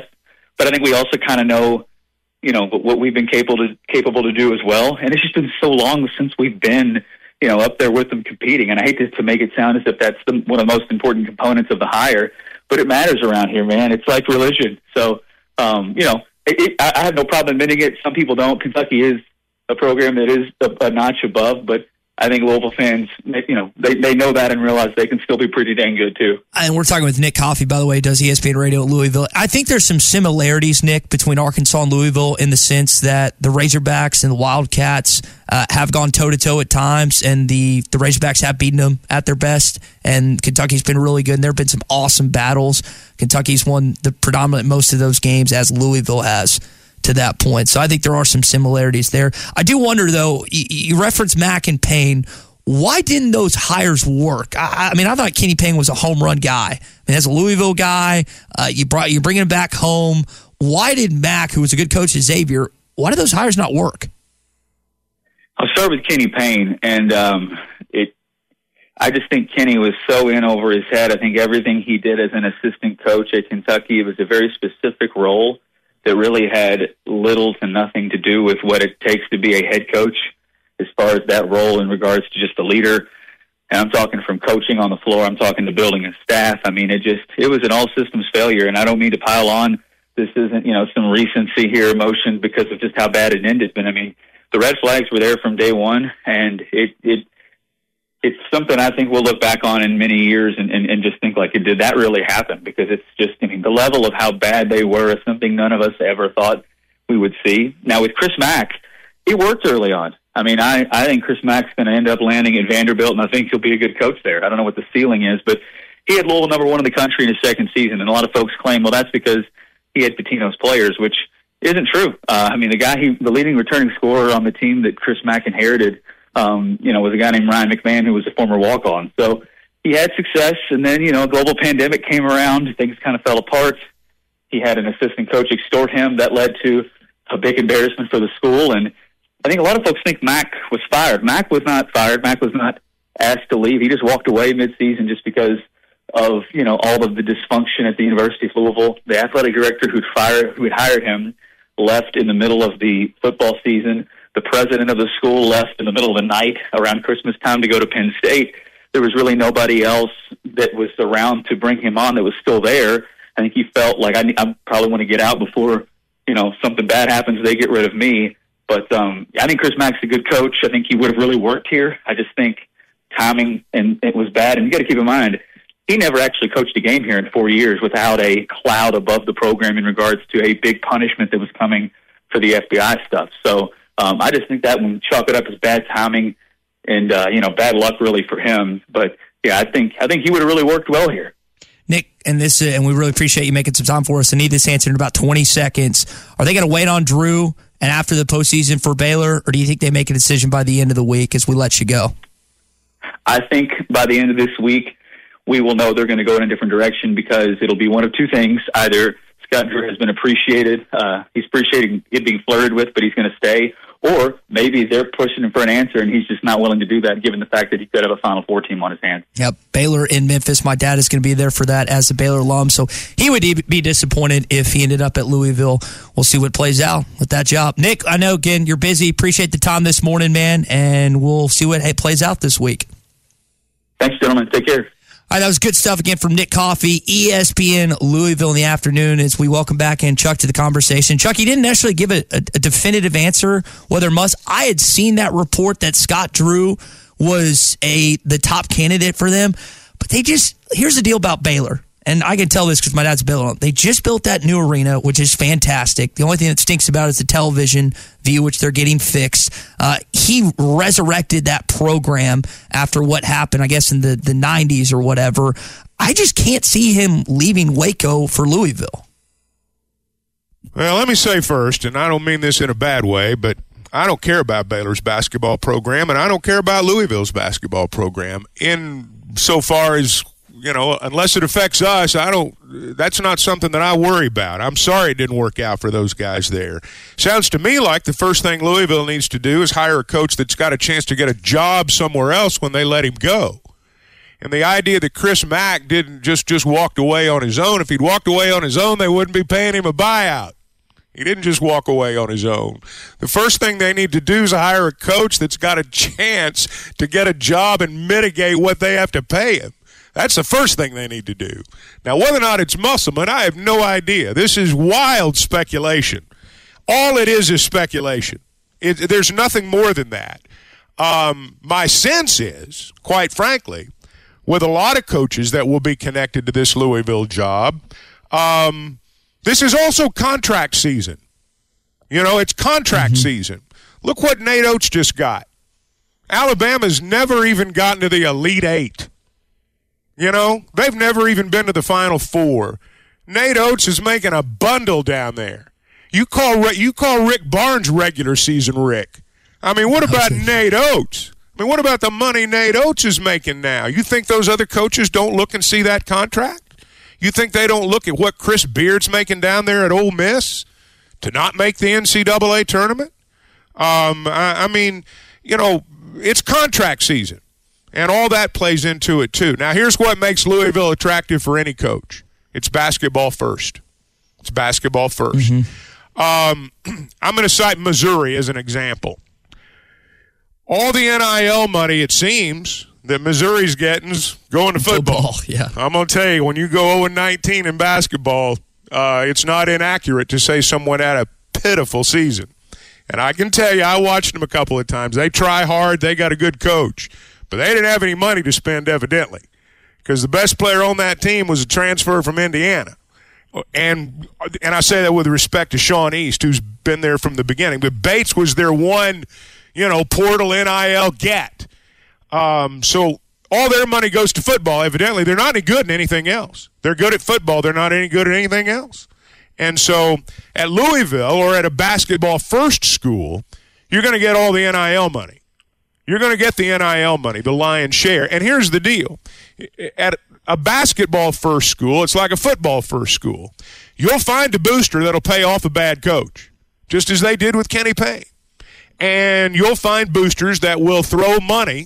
but I think we also kind of know, you know, what we've been capable to capable to do as well. And it's just been so long since we've been, you know, up there with them competing. And I hate to, to make it sound as if that's the, one of the most important components of the hire, but it matters around here, man. It's like religion. So, um, you know, it, it, I have no problem admitting it. Some people don't. Kentucky is a program that is a, a notch above, but I think Louisville fans, you know, they, they know that and realize they can still be pretty dang good, too.
And we're talking with Nick Coffey, by the way, does E S P N Radio at Louisville. I think there's some similarities, Nick, between Arkansas and Louisville in the sense that the Razorbacks and the Wildcats uh, have gone toe-to-toe at times, and the, the Razorbacks have beaten them at their best, and Kentucky's been really good, and there have been some awesome battles. Kentucky's won the predominant most of those games, as Louisville has to that point. So I think there are some similarities there. I do wonder, though, you, you referenced Mack and Payne. Why didn't those hires work? I, I mean, I thought Kenny Payne was a home run guy. I mean, as a Louisville guy, uh, you brought you're bringing him back home. Why did Mack, who was a good coach at Xavier, why did those hires not work?
I'll start with Kenny Payne, and um, it. I just think Kenny was so in over his head. I think everything he did as an assistant coach at Kentucky, it was a very specific role that really had little to nothing to do with what it takes to be a head coach as far as that role in regards to just a leader. And I'm talking from coaching on the floor. I'm talking to building a staff. I mean, it just, it was an all systems failure. And I don't mean to pile on. This isn't, you know, some recency here, emotion because of just how bad it ended. But I mean, the red flags were there from day one. And it, it, it's something I think we'll look back on in many years and, and, and just think like, did that really happen? Because it's just, I mean, the level of how bad they were is something none of us ever thought we would see. Now with Chris Mack, it worked early on. I mean, I, I think Chris Mack's going to end up landing at Vanderbilt, and I think he'll be a good coach there. I don't know what the ceiling is, but he had Louisville number one in the country in his second season, and a lot of folks claim, well, that's because he had Pitino's players, which isn't true. Uh, I mean, the guy, he, the leading returning scorer on the team that Chris Mack inherited, Um, you know, was a guy named Ryan McMahon who was a former walk-on. So he had success, and then, you know, a global pandemic came around. Things kind of fell apart. He had an assistant coach extort him. That led to a big embarrassment for the school. And I think a lot of folks think Mack was fired. Mack was not fired. Mack was not asked to leave. He just walked away midseason just because of, you know, all of the dysfunction at the University of Louisville. The athletic director who'd fired, who had hired him left in the middle of the football season. The president of the school left in the middle of the night around Christmas time to go to Penn State. There was really nobody else that was around to bring him on that was still there. I think he felt like I, I probably want to get out before, you know, something bad happens. They get rid of me. But um, I think Chris Mack's a good coach. I think he would have really worked here. I just think timing and it was bad. And you got to keep in mind, he never actually coached a game here in four years without a cloud above the program in regards to a big punishment that was coming for the F B I stuff. So, Um, I just think that when chalk it up as bad timing and, uh, you know, bad luck really for him. But, yeah, I think I think he would have really worked well here.
Nick, and this, uh, and we really appreciate you making some time for us. I need this answer in about twenty seconds. Are they going to wait on Drew and after the postseason for Baylor, or do you think they make a decision by the end of the week as we let you go?
I think by the end of this week, we will know they're going to go in a different direction because it'll be one of two things. Either Scott Drew has been appreciated. Uh, he's appreciating it being flirted with, but he's going to stay. Or maybe they're pushing him for an answer, and he's just not willing to do that, given the fact that he could have a Final Four team on his hands.
Yep, Baylor in Memphis. My dad is going to be there for that as a Baylor alum, so he would be disappointed if he ended up at Louisville. We'll see what plays out with that job. Nick, I know, again, you're busy. Appreciate the time this morning, man, and we'll see what plays out this week.
Thanks, gentlemen. Take care.
All right, that was good stuff again from Nick Coffey, E S P N Louisville in the afternoon as we welcome back in Chuck to the conversation. Chuck, he didn't necessarily give a, a, a definitive answer whether Muss. I had seen that report that Scott Drew was a the top candidate for them, but they just, here's the deal about Baylor. And I can tell this because my dad's a Baylor. They just built that new arena, which is fantastic. The only thing that stinks about it is the television view, which they're getting fixed. Uh, he resurrected that program after what happened, I guess, in the, the nineties or whatever. I just can't see him leaving Waco for Louisville.
Well, let me say first, and I don't mean this in a bad way, but I don't care about Baylor's basketball program, and I don't care about Louisville's basketball program in so far as, you know, unless it affects us, I don't, that's not something that I worry about. I'm sorry it didn't work out for those guys there. Sounds to me like the first thing Louisville needs to do is hire a coach that's got a chance to get a job somewhere else when they let him go. And the idea that Chris Mack didn't just, just walked away on his own. If he'd walked away on his own, they wouldn't be paying him a buyout. He didn't just walk away on his own. The first thing they need to do is hire a coach that's got a chance to get a job and mitigate what they have to pay him. That's the first thing they need to do. Now, whether or not it's Musselman, I have no idea. This is wild speculation. All it is is speculation. It, there's nothing more than that. Um, my sense is, quite frankly, with a lot of coaches that will be connected to this Louisville job, um, this is also contract season. You know, it's contract mm-hmm. season. Look what Nate Oates just got. Alabama's never even gotten to the Elite Eight. You know, they've never even been to the Final Four. Nate Oates is making a bundle down there. You call you call Rick Barnes regular season, Rick. I mean, what about Nate Oates? I mean, what about the money Nate Oates is making now? You think those other coaches don't look and see that contract? You think they don't look at what Chris Beard's making down there at Ole Miss to not make the N C double A tournament? Um, I, I mean, you know, it's contract season, and all that plays into it too. Now, here's what makes Louisville attractive for any coach. It's basketball first. It's basketball first. Mm-hmm. Um, I'm going to cite Missouri as an example. All the N I L money, it seems, that Missouri's getting's going to football.
football yeah.
I'm going to tell you, when you go oh and nineteen in basketball, uh, it's not inaccurate to say someone had a pitiful season. And I can tell you, I watched them a couple of times. They try hard. They got a good coach. But they didn't have any money to spend, evidently, because the best player on that team was a transfer from Indiana. And and I say that with respect to Sean East, who's been there from the beginning. But Bates was their one, you know, portal N I L get. Um, so all their money goes to football, evidently. They're not any good in anything else. They're good at football. They're not any good at anything else. And so at Louisville or at a basketball-first school, you're going to get all the N I L money. You're going to get the N I L money, the lion's share. And here's the deal. At a basketball-first school, it's like a football-first school. You'll find a booster that'll pay off a bad coach, just as they did with Kenny Payne. And you'll find boosters that will throw money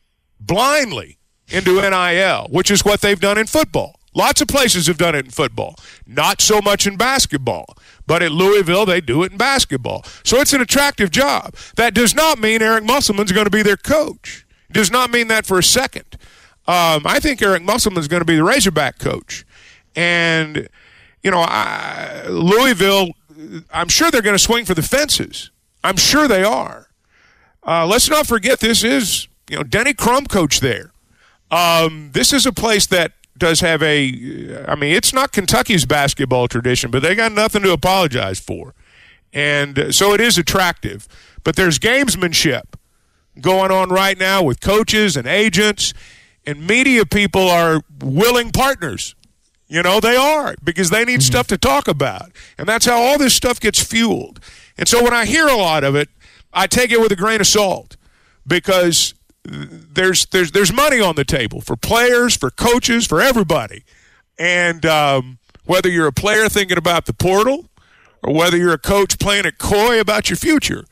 blindly into N I L, which is what they've done in football. Lots of places have done it in football. Not so much in basketball. But at Louisville, they do it in basketball. So it's an attractive job. That does not mean Eric Musselman's going to be their coach. It does not mean that for a second. Um, I think Eric Musselman's going to be the Razorback coach. And, you know, I, Louisville, I'm sure they're going to swing for the fences. I'm sure they are. Uh, let's not forget this is, you know, Denny Crum coach there. Um, this is a place that does have a, I mean, it's not Kentucky's basketball tradition, but they got nothing to apologize for. And so it is attractive. But there's gamesmanship going on right now with coaches and agents, and media people are willing partners. You know, they are, because they need mm-hmm. stuff to talk about. And that's how all this stuff gets fueled. And so when I hear a lot of it, I take it with a grain of salt, because there's there's there's money on the table for players, for coaches, for everybody. And um, whether you're a player thinking about the portal or whether you're a coach playing it coy about your future,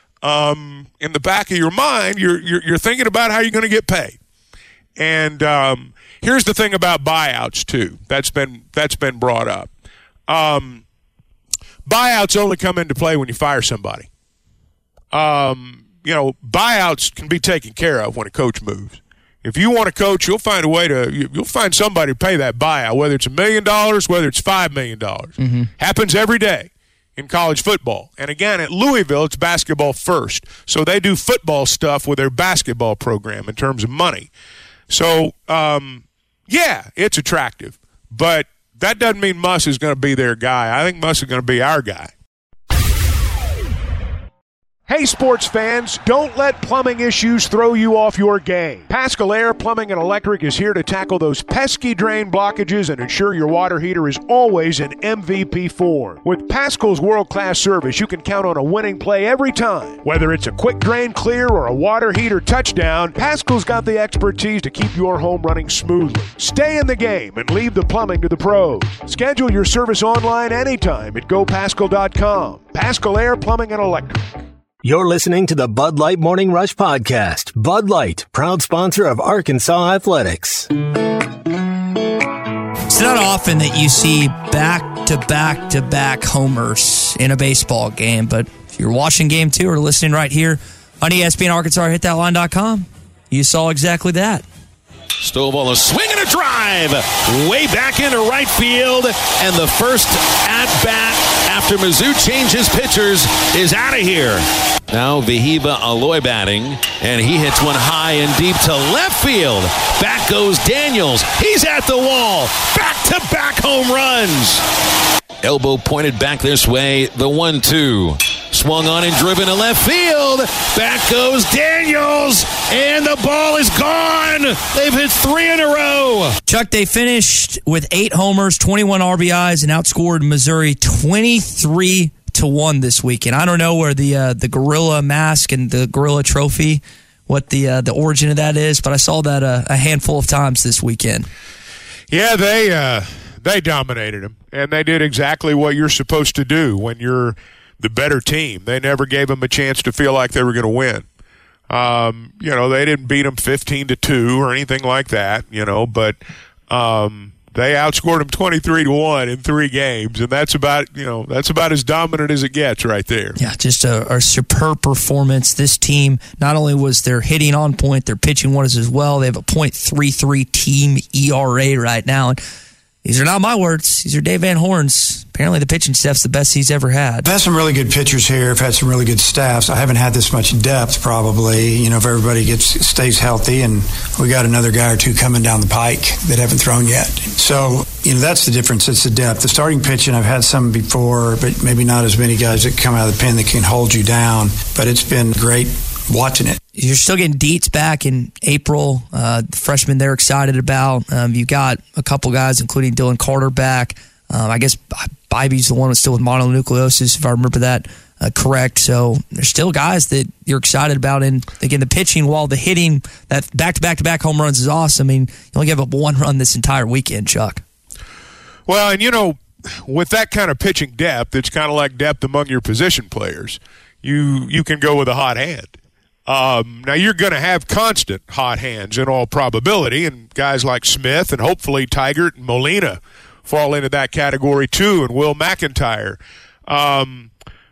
um, in the back of your mind, you're you're, you're thinking about how you're going to get paid. And um, here's the thing about buyouts too. That's been that's been brought up. Um, buyouts only come into play when you fire somebody. Um, you know, buyouts can be taken care of when a coach moves. If you want a coach, you'll find a way to, you'll find somebody to pay that buyout, whether it's a million dollars, whether it's five million dollars. Mm-hmm. Happens every day in college football. And again, at Louisville, it's basketball first. So they do football stuff with their basketball program in terms of money. So, um, yeah, it's attractive. But that doesn't mean Muss is going to be their guy. I think Muss is going to be our guy.
Hey sports fans, don't let plumbing issues throw you off your game. Paschal Air Plumbing and Electric is here to tackle those pesky drain blockages and ensure your water heater is always in M V P form. With Paschal's world-class service, you can count on a winning play every time. Whether it's a quick drain clear or a water heater touchdown, Paschal's got the expertise to keep your home running smoothly. Stay in the game and leave the plumbing to the pros. Schedule your service online anytime at go paschal dot com. Paschal Air Plumbing and Electric.
You're listening to the Bud Light Morning Rush Podcast. Bud Light, proud sponsor of Arkansas Athletics.
It's not often that you see back-to-back-to-back homers in a baseball game, but if you're watching game two or listening right here on E S P N Arkansas or hit that line dot com, you saw exactly that.
Stovall, a swing and a drive way back into right field, and the first at-bat after Mizzou changes pitchers is out of here. Now Vahiba Aloy batting, and he hits one high and deep to left field. Back goes Daniels. He's at the wall. Back-to-back home runs. Elbow pointed back this way. The one two. Swung on and driven to left field. Back goes Daniels, and the ball is gone. They've hit three in a row.
Chuck, they finished with eight homers, twenty-one R B Is, and outscored Missouri twenty-three to one this weekend. I don't know where the uh, the gorilla mask and the gorilla trophy, what the uh, the origin of that is, but I saw that uh, a handful of times this weekend.
Yeah, they uh, they dominated them, and they did exactly what you're supposed to do when you're the better team. They never gave them a chance to feel like they were going to win. Um, you know, they didn't beat them fifteen to two or anything like that, you know, but um, they outscored them twenty-three to one in three games, and that's about, you know, that's about as dominant as it gets right there.
Yeah, just a, a superb performance. This team, not only was their hitting on point, their pitching was as well. They have a point three three team E R A right now. And these are not my words. These are Dave Van Horn's. Apparently the pitching staff's the best he's ever had.
I've had some really good pitchers here. I've had some really good staffs. I haven't had this much depth, probably. You know, if everybody gets stays healthy, and we got another guy or two coming down the pike that haven't thrown yet. So, you know, that's the difference. It's the depth. The starting pitching, I've had some before, but maybe not as many guys that come out of the pen that can hold you down. But it's been great watching it.
You're still getting Dietz back in April. Uh, the freshman they're excited about. Um, you got a couple guys, including Dylan Carter, back. Um, I guess Bybee's the one that's still with mononucleosis, if I remember that uh, correct. So there's still guys that you're excited about. And again, the pitching, while the hitting, that back-to-back-to-back home runs is awesome. I mean, you only gave up one run this entire weekend, Chuck.
Well, and you know, with that kind of pitching depth, it's kind of like depth among your position players. You you can go with a hot hand. Um, now, you're going to have constant hot hands in all probability, and guys like Smith and hopefully Tigert and Molina fall into that category too, and Will McIntyre. Um,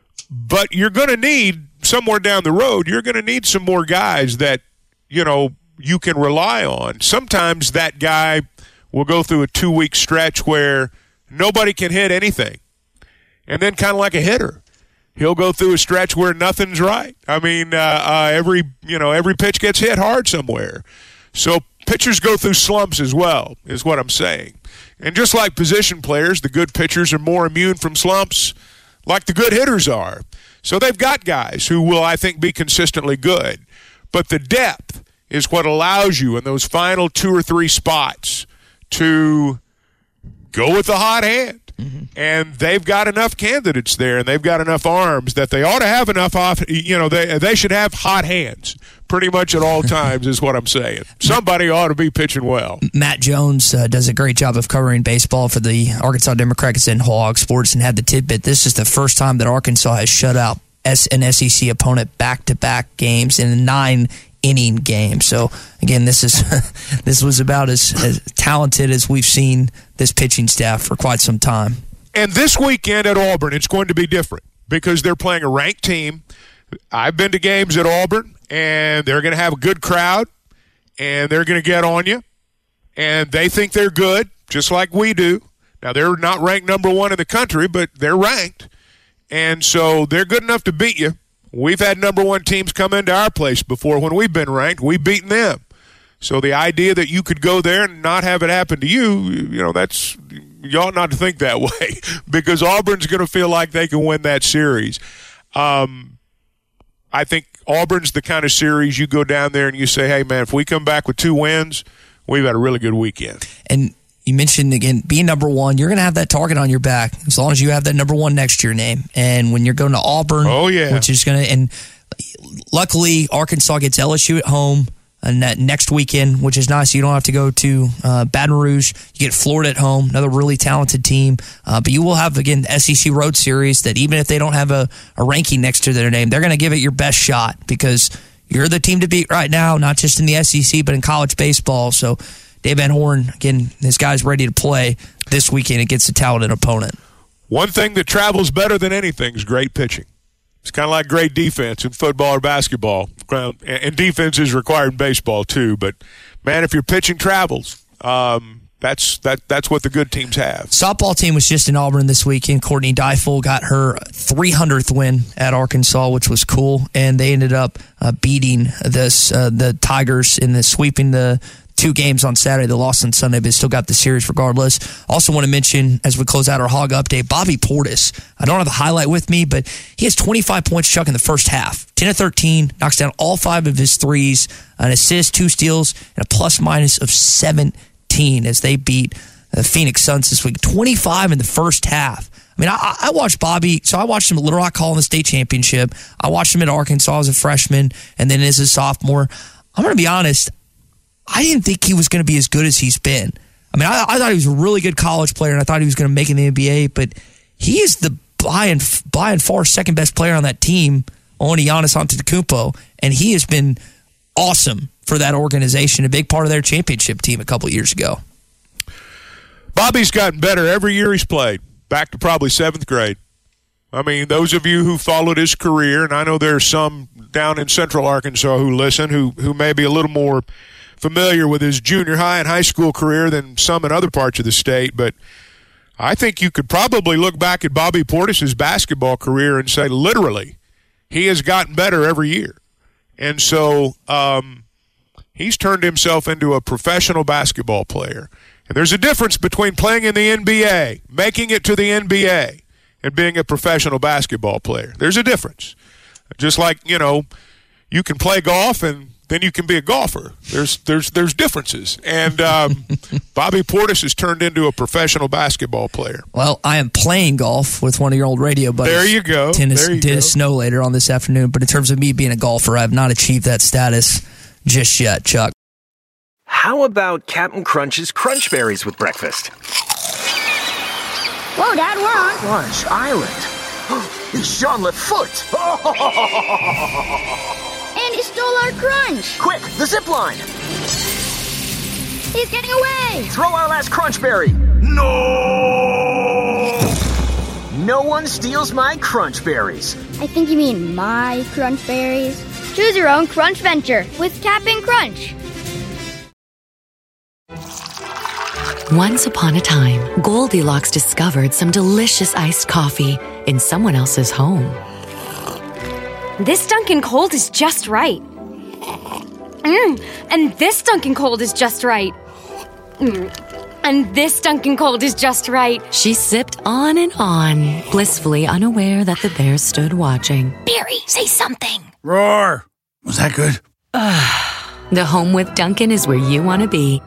but you're going to need, somewhere down the road, you're going to need some more guys that, you know, you can rely on. Sometimes that guy will go through a two-week stretch where nobody can hit anything, and then kind of like a hitter, he'll go through a stretch where nothing's right. I mean, uh, uh, every you know every pitch gets hit hard somewhere. So pitchers go through slumps as well, is what I'm saying. And just like position players, the good pitchers are more immune from slumps like the good hitters are. So they've got guys who will, I think, be consistently good. But the depth is what allows you in those final two or three spots to go with the hot hand. Mm-hmm. And they've got enough candidates there, and they've got enough arms that they ought to have enough off. You know, they they should have hot hands pretty much at all times, is what I'm saying. Somebody ought to be pitching well.
Matt Jones uh, does a great job of covering baseball for the Arkansas Democrats and Hog Sports, and had the tidbit. This is the first time that Arkansas has shut out an S E C opponent back-to-back games in a nine-inning game. So again, this is this was about as, as talented as we've seen this pitching staff for quite some time.
And this weekend at Auburn, it's going to be different because they're playing a ranked team. I've been to games at Auburn, and they're going to have a good crowd, and they're going to get on you, and they think they're good, just like we do. Now, they're not ranked number one in the country, but they're ranked, and so they're good enough to beat you. We've had number one teams come into our place before when we've been ranked. We've beaten them. So the idea that you could go there and not have it happen to you, you know, that's you ought not to think that way because Auburn's going to feel like they can win that series. Um, I think Auburn's the kind of series you go down there and you say, hey, man, if we come back with two wins, we've had a really good weekend.
And you mentioned, again, being number one, you're going to have that target on your back as long as you have that number one next to your name. And when you're going to Auburn,
oh, yeah.
which is going to – and luckily Arkansas gets L S U at home. and that next weekend, which is nice. You don't have to go to uh, Baton Rouge. You get Florida at home, another really talented team. Uh, but you will have, again, the S E C Road Series that even if they don't have a, a ranking next to their name, they're going to give it your best shot because you're the team to beat right now, not just in the S E C, but in college baseball. So Dave Van Horn, again, his guy's ready to play this weekend against a talented opponent.
One thing that travels better than anything is great pitching. It's kind of like great defense in football or basketball. And defense is required in baseball too. But, man, if your pitching travels, um, that's that that's what the good teams have.
Softball team was just in Auburn this weekend. Courtney Deifel got her three hundredth win at Arkansas, which was cool. And they ended up uh, beating this uh, the Tigers in the sweeping the two games on Saturday. They lost on Sunday, but still got the series regardless. Also want to mention, as we close out our Hog Update, Bobby Portis. I don't have the highlight with me, but he has twenty-five points, Chuck, in the first half. ten of thirteen, knocks down all five of his threes, an assist, two steals, and a plus-minus of seventeen as they beat the Phoenix Suns this week. twenty-five in the first half. I mean, I, I watched Bobby, so I watched him at Little Rock Hall in the state championship. I watched him at Arkansas as a freshman, and then as a sophomore. I'm going to be honest, I didn't think he was going to be as good as he's been. I mean, I, I thought he was a really good college player, and I thought he was going to make it in the N B A, but he is the by and, by and far second best player on that team, only Giannis Antetokounmpo, and he has been awesome for that organization, a big part of their championship team a couple years ago.
Bobby's gotten better every year he's played, back to probably seventh grade. I mean, those of you who followed his career, and I know there's some down in Central Arkansas who listen, who who may be a little more familiar with his junior high and high school career than some in other parts of the state, but I think you could probably look back at Bobby Portis' basketball career and say, literally, he has gotten better every year. And so um, he's turned himself into a professional basketball player. And there's a difference between playing in the N B A, making it to the N B A, and being a professional basketball player. There's a difference. Just like, you know, you can play golf and then you can be a golfer. There's there's there's differences. And um, Bobby Portis has turned into a professional basketball player.
Well, I am playing golf with one of your old radio buddies.
There you go.
Dennis,
there you
Dennis
go.
Snow later on this afternoon. But in terms of me being a golfer, I have not achieved that status just yet, Chuck.
How about Captain Crunch's Crunch Berries with breakfast?
Whoa, Dad, we're on
Crunch Island. It's Jean Lafoote.
And he stole our crunch.
Quick, the zip line.
He's getting away.
Throw our last Crunch Berry. No! No one steals my Crunch Berries.
I think you mean my Crunch Berries. Choose your own Crunch venture with Cap'n Crunch.
Once upon a time, Goldilocks discovered some delicious iced coffee in someone else's home.
This Dunkin' Cold is just right. Mmm, and this Dunkin' Cold is just right. Mmm, and this Dunkin' Cold is just right.
She sipped on and on, blissfully unaware that the bear stood watching.
Barry, say something.
Roar! Was that good?
The home with Dunkin' is where you want to be.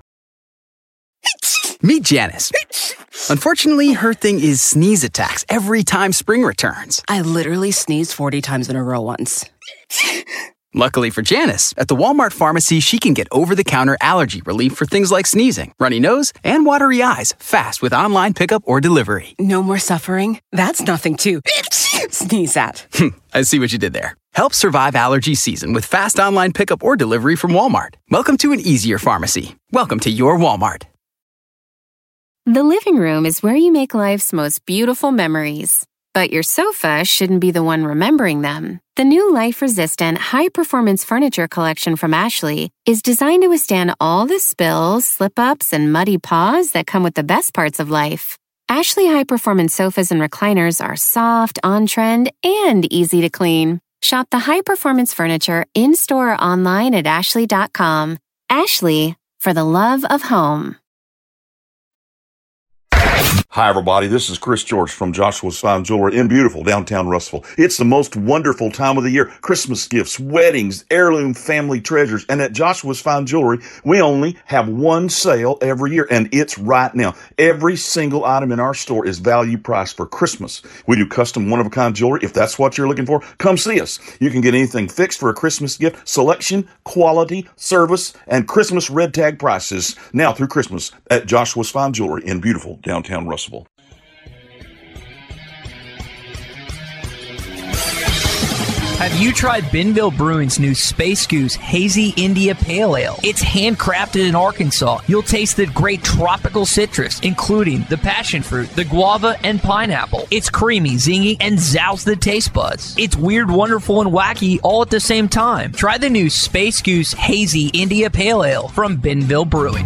Meet Janice. Unfortunately, her thing is sneeze attacks every time spring returns.
I literally sneezed forty times in a row once.
Luckily for Janice, at the Walmart pharmacy, she can get over-the-counter allergy relief for things like sneezing, runny nose, and watery eyes fast with online pickup or delivery.
No more suffering? That's nothing to sneeze at.
I see what you did there. Help survive allergy season with fast online pickup or delivery from Walmart. Welcome to an easier pharmacy. Welcome to your Walmart.
The living room is where you make life's most beautiful memories. But your sofa shouldn't be the one remembering them. The new life-resistant, high-performance furniture collection from Ashley is designed to withstand all the spills, slip-ups, and muddy paws that come with the best parts of life. Ashley high-performance sofas and recliners are soft, on-trend, and easy to clean. Shop the high-performance furniture in-store or online at ashley dot com. Ashley, for the love of home.
Hi, everybody. This is Chris George from Joshua's Fine Jewelry in beautiful downtown Russellville. It's the most wonderful time of the year. Christmas gifts, weddings, heirloom family treasures. And at Joshua's Fine Jewelry, we only have one sale every year, and it's right now. Every single item in our store is value priced for Christmas. We do custom one-of-a-kind jewelry. If that's what you're looking for, come see us. You can get anything fixed for a Christmas gift. Selection, quality, service, and Christmas red tag prices now through Christmas at Joshua's Fine Jewelry in beautiful downtown Russellville.
Have you tried Benville Brewing's new Space Goose Hazy India Pale Ale? It's handcrafted in Arkansas. You'll taste the great tropical citrus, including the passion fruit, the guava, and pineapple. It's creamy, zingy, and zounds the taste buds. It's weird, wonderful, and wacky all at the same time. Try the new Space Goose Hazy India Pale Ale from Benville Brewing.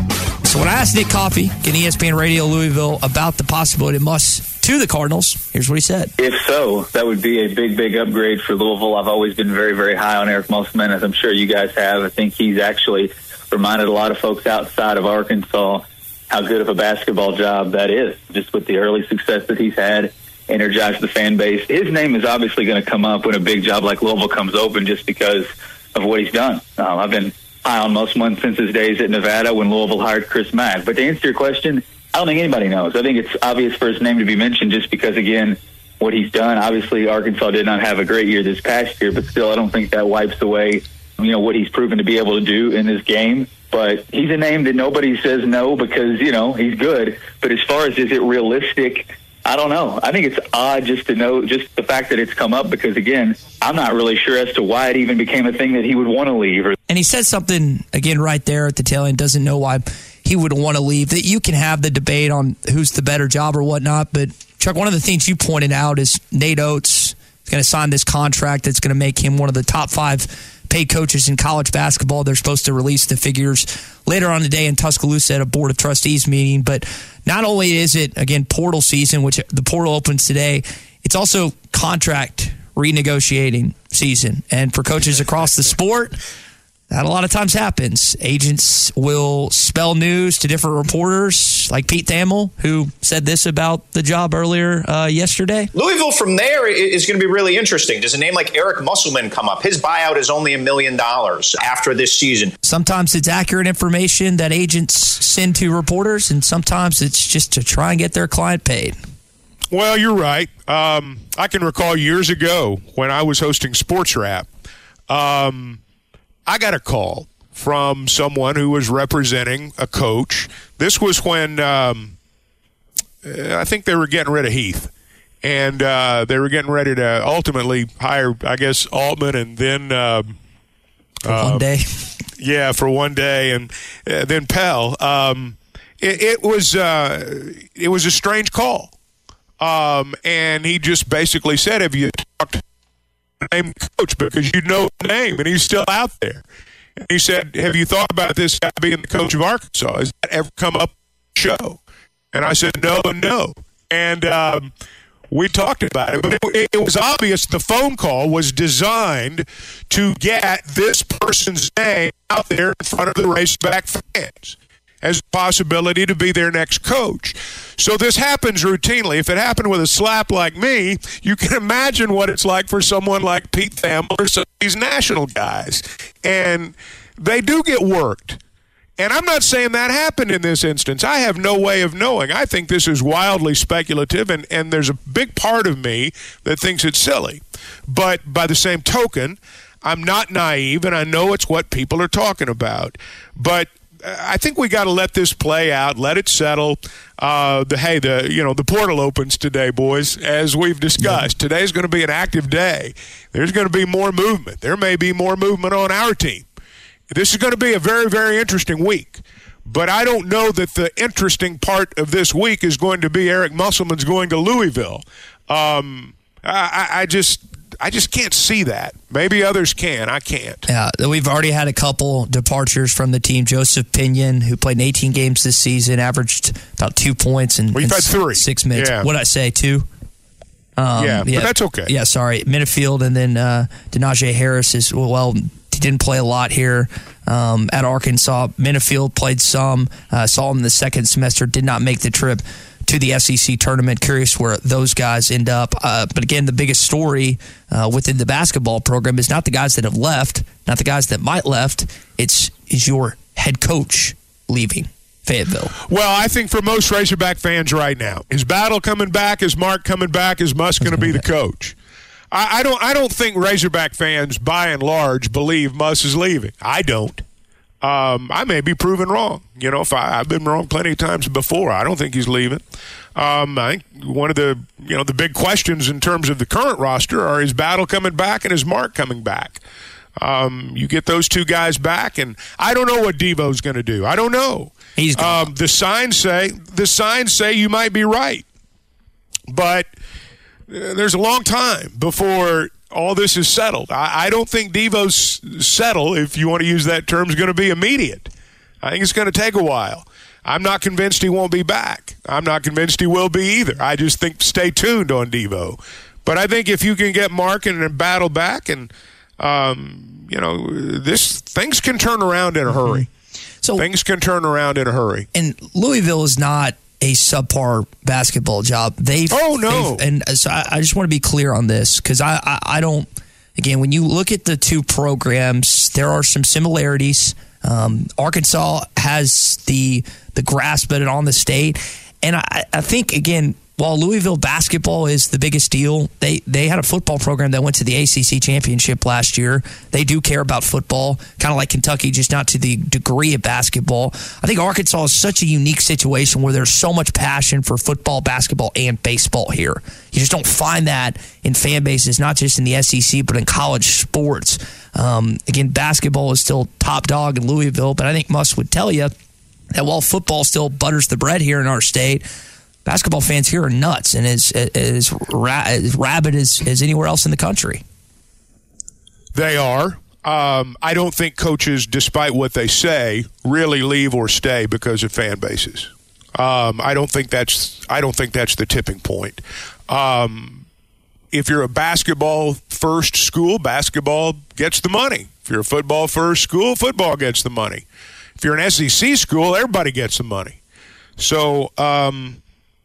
So when I asked Nick Coffey in E S P N Radio Louisville about the possibility of Muss to the Cardinals, here's what he said.
If so, that would be a big, big upgrade for Louisville. I've always been very, very high on Eric Musselman, as I'm sure you guys have. I think he's actually reminded a lot of folks outside of Arkansas how good of a basketball job that is, just with the early success that he's had, energized the fan base. His name is obviously going to come up when a big job like Louisville comes open just because of what he's done. Um, I've been high on Musselman since his days at Nevada when Louisville hired Chris Mack. But to answer your question, I don't think anybody knows. I think it's obvious for his name to be mentioned just because, again, what he's done. Obviously, Arkansas did not have a great year this past year, but still I don't think that wipes away, you know, what he's proven to be able to do in this game. But he's a name that nobody says no because, you know, he's good. But as far as is it realistic, I don't know. I think it's odd just to know just the fact that it's come up because, again, I'm not really sure as to why it even became a thing that he would want to leave.
And he said something, again, right there at the tail end, doesn't know why he would want to leave. That you can have the debate on who's the better job or whatnot, but, Chuck, one of the things you pointed out is Nate Oates is going to sign this contract that's going to make him one of the top five paid coaches in college basketball. They're supposed to release the figures later on today in Tuscaloosa at a Board of Trustees meeting. But not only is it, again, portal season, which the portal opens today, it's also contract renegotiating season. And for coaches across the sport, that a lot of times happens. Agents will spell news to different reporters, like Pete Thamel, who said this about the job earlier uh, yesterday.
Louisville from there is going to be really interesting. Does a name like Eric Musselman come up? His buyout is only a million dollars after this season.
Sometimes it's accurate information that agents send to reporters, and sometimes it's just to try and get their client paid.
Well, you're right. Um, I can recall years ago when I was hosting Sports Wrap, um, I got a call from someone who was representing a coach. This was when um, I think they were getting rid of Heath, and uh, they were getting ready to ultimately hire, I guess, Altman, and then uh,
for uh, one day,
yeah, for one day, and uh, then Pell. Um, it, it was uh, it was a strange call, um, and he just basically said, "Have you talked to the name coach because you know the name and he's still out there?" And he said, "Have you thought about this guy being the coach of Arkansas? Has that ever come up on the show?" And I said, "No, and no." And um, we talked about it, but it, it was obvious the phone call was designed to get this person's name out there in front of the Razorback fans as a possibility to be their next coach. So this happens routinely. If it happened with a slap like me, you can imagine what it's like for someone like Pete Thamel or some of these national guys. And they do get worked. And I'm not saying that happened in this instance. I have no way of knowing. I think this is wildly speculative, and, and there's a big part of me that thinks it's silly. But by the same token, I'm not naive, and I know it's what people are talking about. But I think we got to let this play out, let it settle. Uh, the hey, the you know the portal opens today, boys, as we've discussed. Yeah. Today's going to be an active day. There's going to be more movement. There may be more movement on our team. This is going to be a very, very interesting week. But I don't know that the interesting part of this week is going to be Eric Musselman's going to Louisville. Um, I, I just. I just can't see that. Maybe others can. I can't.
Yeah, we've already had a couple departures from the team. Joseph Pinion, who played in eighteen games this season, averaged about two points and,
We've
and
had three.
six minutes.
Yeah.
What did I say, two? Um,
yeah, yeah, but that's okay.
Yeah, sorry. Minifield and then uh, Denaje Harris is, well, he didn't play a lot here um, at Arkansas. Minifield played some. Uh, saw him in the second semester, did not make the trip to the S E C tournament. Curious where those guys end up. Uh, but again, the biggest story uh, within the basketball program is not the guys that have left, not the guys that might left. It's is your head coach leaving Fayetteville.
Well, I think for most Razorback fans right now, is Battle coming back? Is Mark coming back? Is Muss going to be the coach? I, I don't. I don't think Razorback fans, by and large, believe Muss is leaving. I don't. Um, I may be proven wrong. You know, if I, I've been wrong plenty of times before. I don't think he's leaving. Um, I think one of the you know the big questions in terms of the current roster are: is Battle coming back and is Mark coming back? Um, you get those two guys back, and I don't know what Devo's going to do. I don't know.
He's
um, the signs say the signs say you might be right, but uh, there's a long time before all this is settled. I, I don't think Devo's settle, if you want to use that term, is going to be immediate. I think it's going to take a while. I'm not convinced he won't be back. I'm not convinced he will be either. I just think stay tuned on Devo. But I think if you can get Mark and Battle back, and um, you know, this things can turn around in a hurry.
So
things can turn around in a hurry.
And Louisville is not a subpar basketball job. They've
oh no,
they've, and so I, I just want to be clear on this because I, I I don't. Again, when you look at the two programs, there are some similarities. Um, Arkansas has the the grasp of it on the state, and I, I think again, while Louisville basketball is the biggest deal, they they had a football program that went to the A C C championship last year. They do care about football, kind of like Kentucky, just not to the degree of basketball. I think Arkansas is such a unique situation where there's so much passion for football, basketball, and baseball here. You just don't find that in fan bases, not just in the S E C, but in college sports. Um, again, basketball is still top dog in Louisville, but I think Muss would tell you that while football still butters the bread here in our state, basketball fans here are nuts and as, as, ra- as rabid as, as anywhere else in the country.
They are. Um, I don't think coaches, despite what they say, really leave or stay because of fan bases. Um, I don't think that's. I don't think that's the tipping point. Um, if you're a basketball first school, basketball gets the money. If you're a football first school, football gets the money. If you're an S E C school, everybody gets the money. So. Um,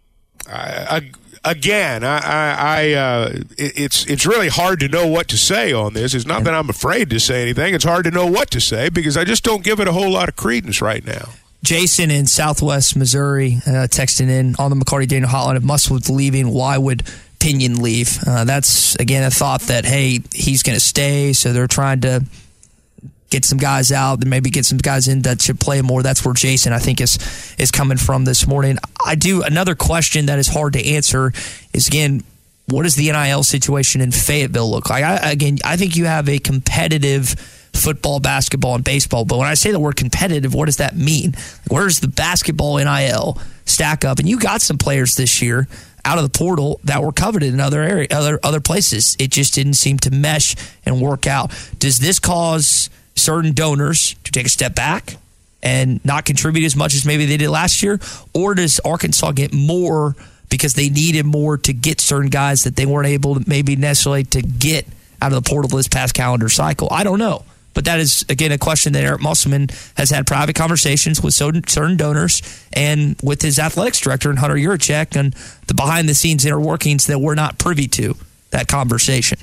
I, I, again, I, I, I uh, it, it's it's really hard to know what to say on this. It's not that I'm afraid to say anything. It's hard to know what to say because I just don't give it a whole lot of credence right now.
Jason in Southwest Missouri uh, texting in on the McCarty Daniel hotline. If Muss was leaving, why would Pinion leave? Uh, that's, again, a thought that, hey, he's going to stay, so they're trying to get some guys out and maybe get some guys in that should play more. That's where Jason, I think, is is coming from this morning. I do another question that is hard to answer is, again, what does the N I L situation in Fayetteville look like? I, again, I think you have a competitive football, basketball, and baseball. But when I say the word competitive, what does that mean? Where does the basketball N I L stack up? And you got some players this year out of the portal that were coveted in other area, other other places. It just didn't seem to mesh and work out. Does this cause certain donors to take a step back and not contribute as much as maybe they did last year? Or does Arkansas get more because they needed more to get certain guys that they weren't able to maybe necessarily to get out of the portal this past calendar cycle? I don't know. But that is, again, a question that Eric Musselman has had private conversations with certain donors and with his athletics director and Hunter Yurachek and the behind-the-scenes inner workings that we're not privy to that conversation.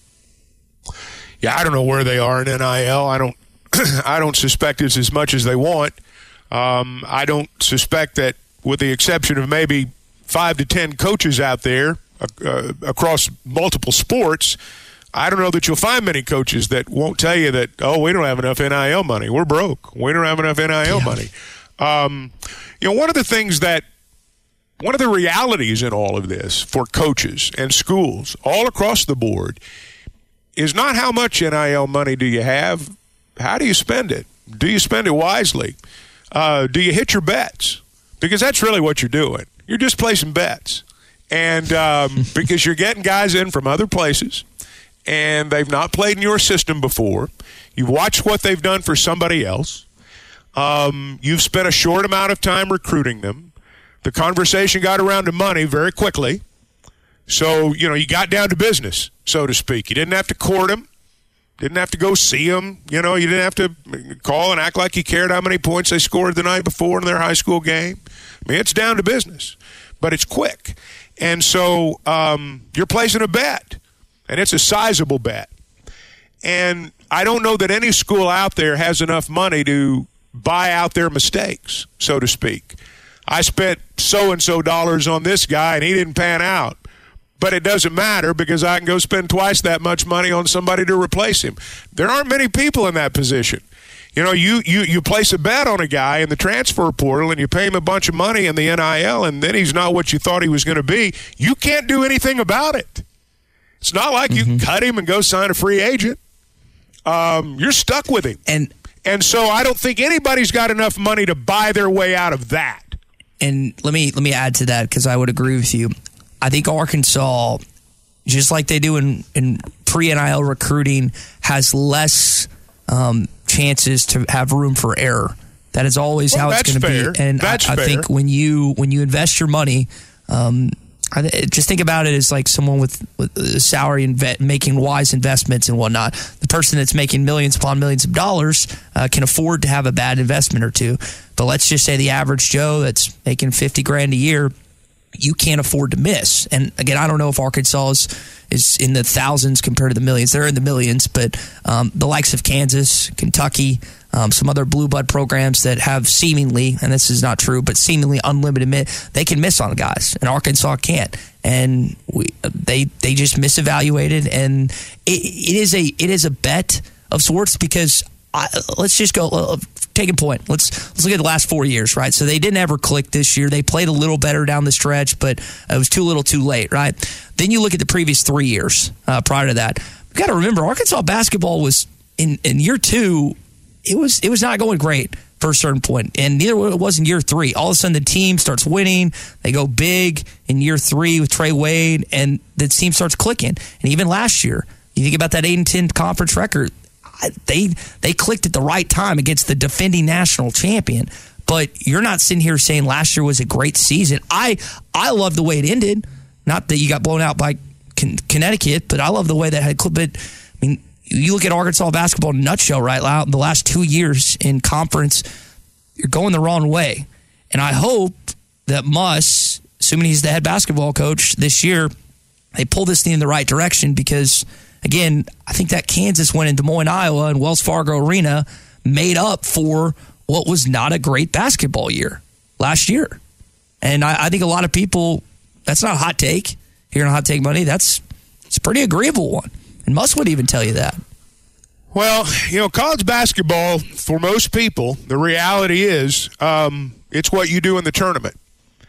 Yeah, I don't know where they are in N I L. I don't I don't suspect it's as much as they want. Um, I don't suspect that, with the exception of maybe five to ten coaches out there uh, across multiple sports, I don't know that you'll find many coaches that won't tell you that, oh, we don't have enough N I L money. We're broke. We don't have enough N I L yeah. money. Um, you know, one of the things that, one of the realities in all of this for coaches and schools all across the board is not how much N I L money do you have, how do you spend it? Do you spend it wisely? Uh, do you hit your bets? Because that's really what you're doing. You're just placing bets. And um, because you're getting guys in from other places, and they've not played in your system before. You've watched what they've done for somebody else. Um, you've spent a short amount of time recruiting them. The conversation got around to money very quickly. So, you know, you got down to business, so to speak. You didn't have to court them. Didn't have to go see them. You know, you didn't have to call and act like you cared how many points they scored the night before in their high school game. I mean, it's down to business. but it's quick. And so um, you're placing a bet, and it's a sizable bet. And I don't know that any school out there has enough money to buy out their mistakes, so to speak. I spent so-and-so dollars on this guy, and he didn't pan out. But it doesn't matter because I can go spend twice that much money on somebody to replace him. There aren't many people in that position. You know, you, you, you place a bet on a guy in the transfer portal and you pay him a bunch of money in the N I L, and then he's not what you thought he was going to be. You can't do anything about it. It's not like mm-hmm. you cut him and go sign a free agent. Um, you're stuck with him.
And
and so I don't think anybody's got enough money to buy their way out of that.
And let me let me add to that because I would agree with you. I think Arkansas, just like they do in, in pre-N I L recruiting, has less um, chances to have room for error. That is always
well,
how it's going to be. And
that's
I, I
fair.
think when you when you invest your money, um, I, just think about it as like someone with, with a salary and inve- making wise investments and whatnot. The person that's making millions upon millions of dollars uh, can afford to have a bad investment or two. But let's just say the average Joe that's making fifty grand a year, you can't afford to miss. And again, I don't know if Arkansas is, is in the thousands compared to the millions. They're in the millions, but um, the likes of Kansas, Kentucky, um, some other blue blood programs that have seemingly, and this is not true, but seemingly unlimited miss, they can miss on guys, and Arkansas can't. And we, they they just misevaluated, and it, it is a it is a bet of sorts because I, let's just go. Uh, take a point. Let's let's look at the last four years, right? So they didn't ever click this year. They played a little better down the stretch, but it was too little, too late, right? Then you look at the previous three years uh, prior to that. You've got to remember, Arkansas basketball was in, in year two. It was it was not going great for a certain point, and neither it was in year three. All of a sudden, the team starts winning. They go big in year three with Trey Wade, and the team starts clicking. And even last year, you think about that eight and ten conference record. They they clicked at the right time against the defending national champion. But you're not sitting here saying last year was a great season. I I love the way it ended. Not that you got blown out by Connecticut, but I love the way that had. But I mean, you look at Arkansas basketball in a nutshell right now. The last two years in conference, you're going the wrong way. And I hope that Muss, assuming he's the head basketball coach this year, they pull this thing in the right direction because. Again, I think that Kansas win in Des Moines, Iowa, and Wells Fargo Arena made up for what was not a great basketball year last year. And I, I think a lot of people, that's not a hot take here on Hot Take Money. That's it's a pretty agreeable one. And Muss would even tell you that.
Well, you know, college basketball, for most people, the reality is um, it's what you do in the tournament.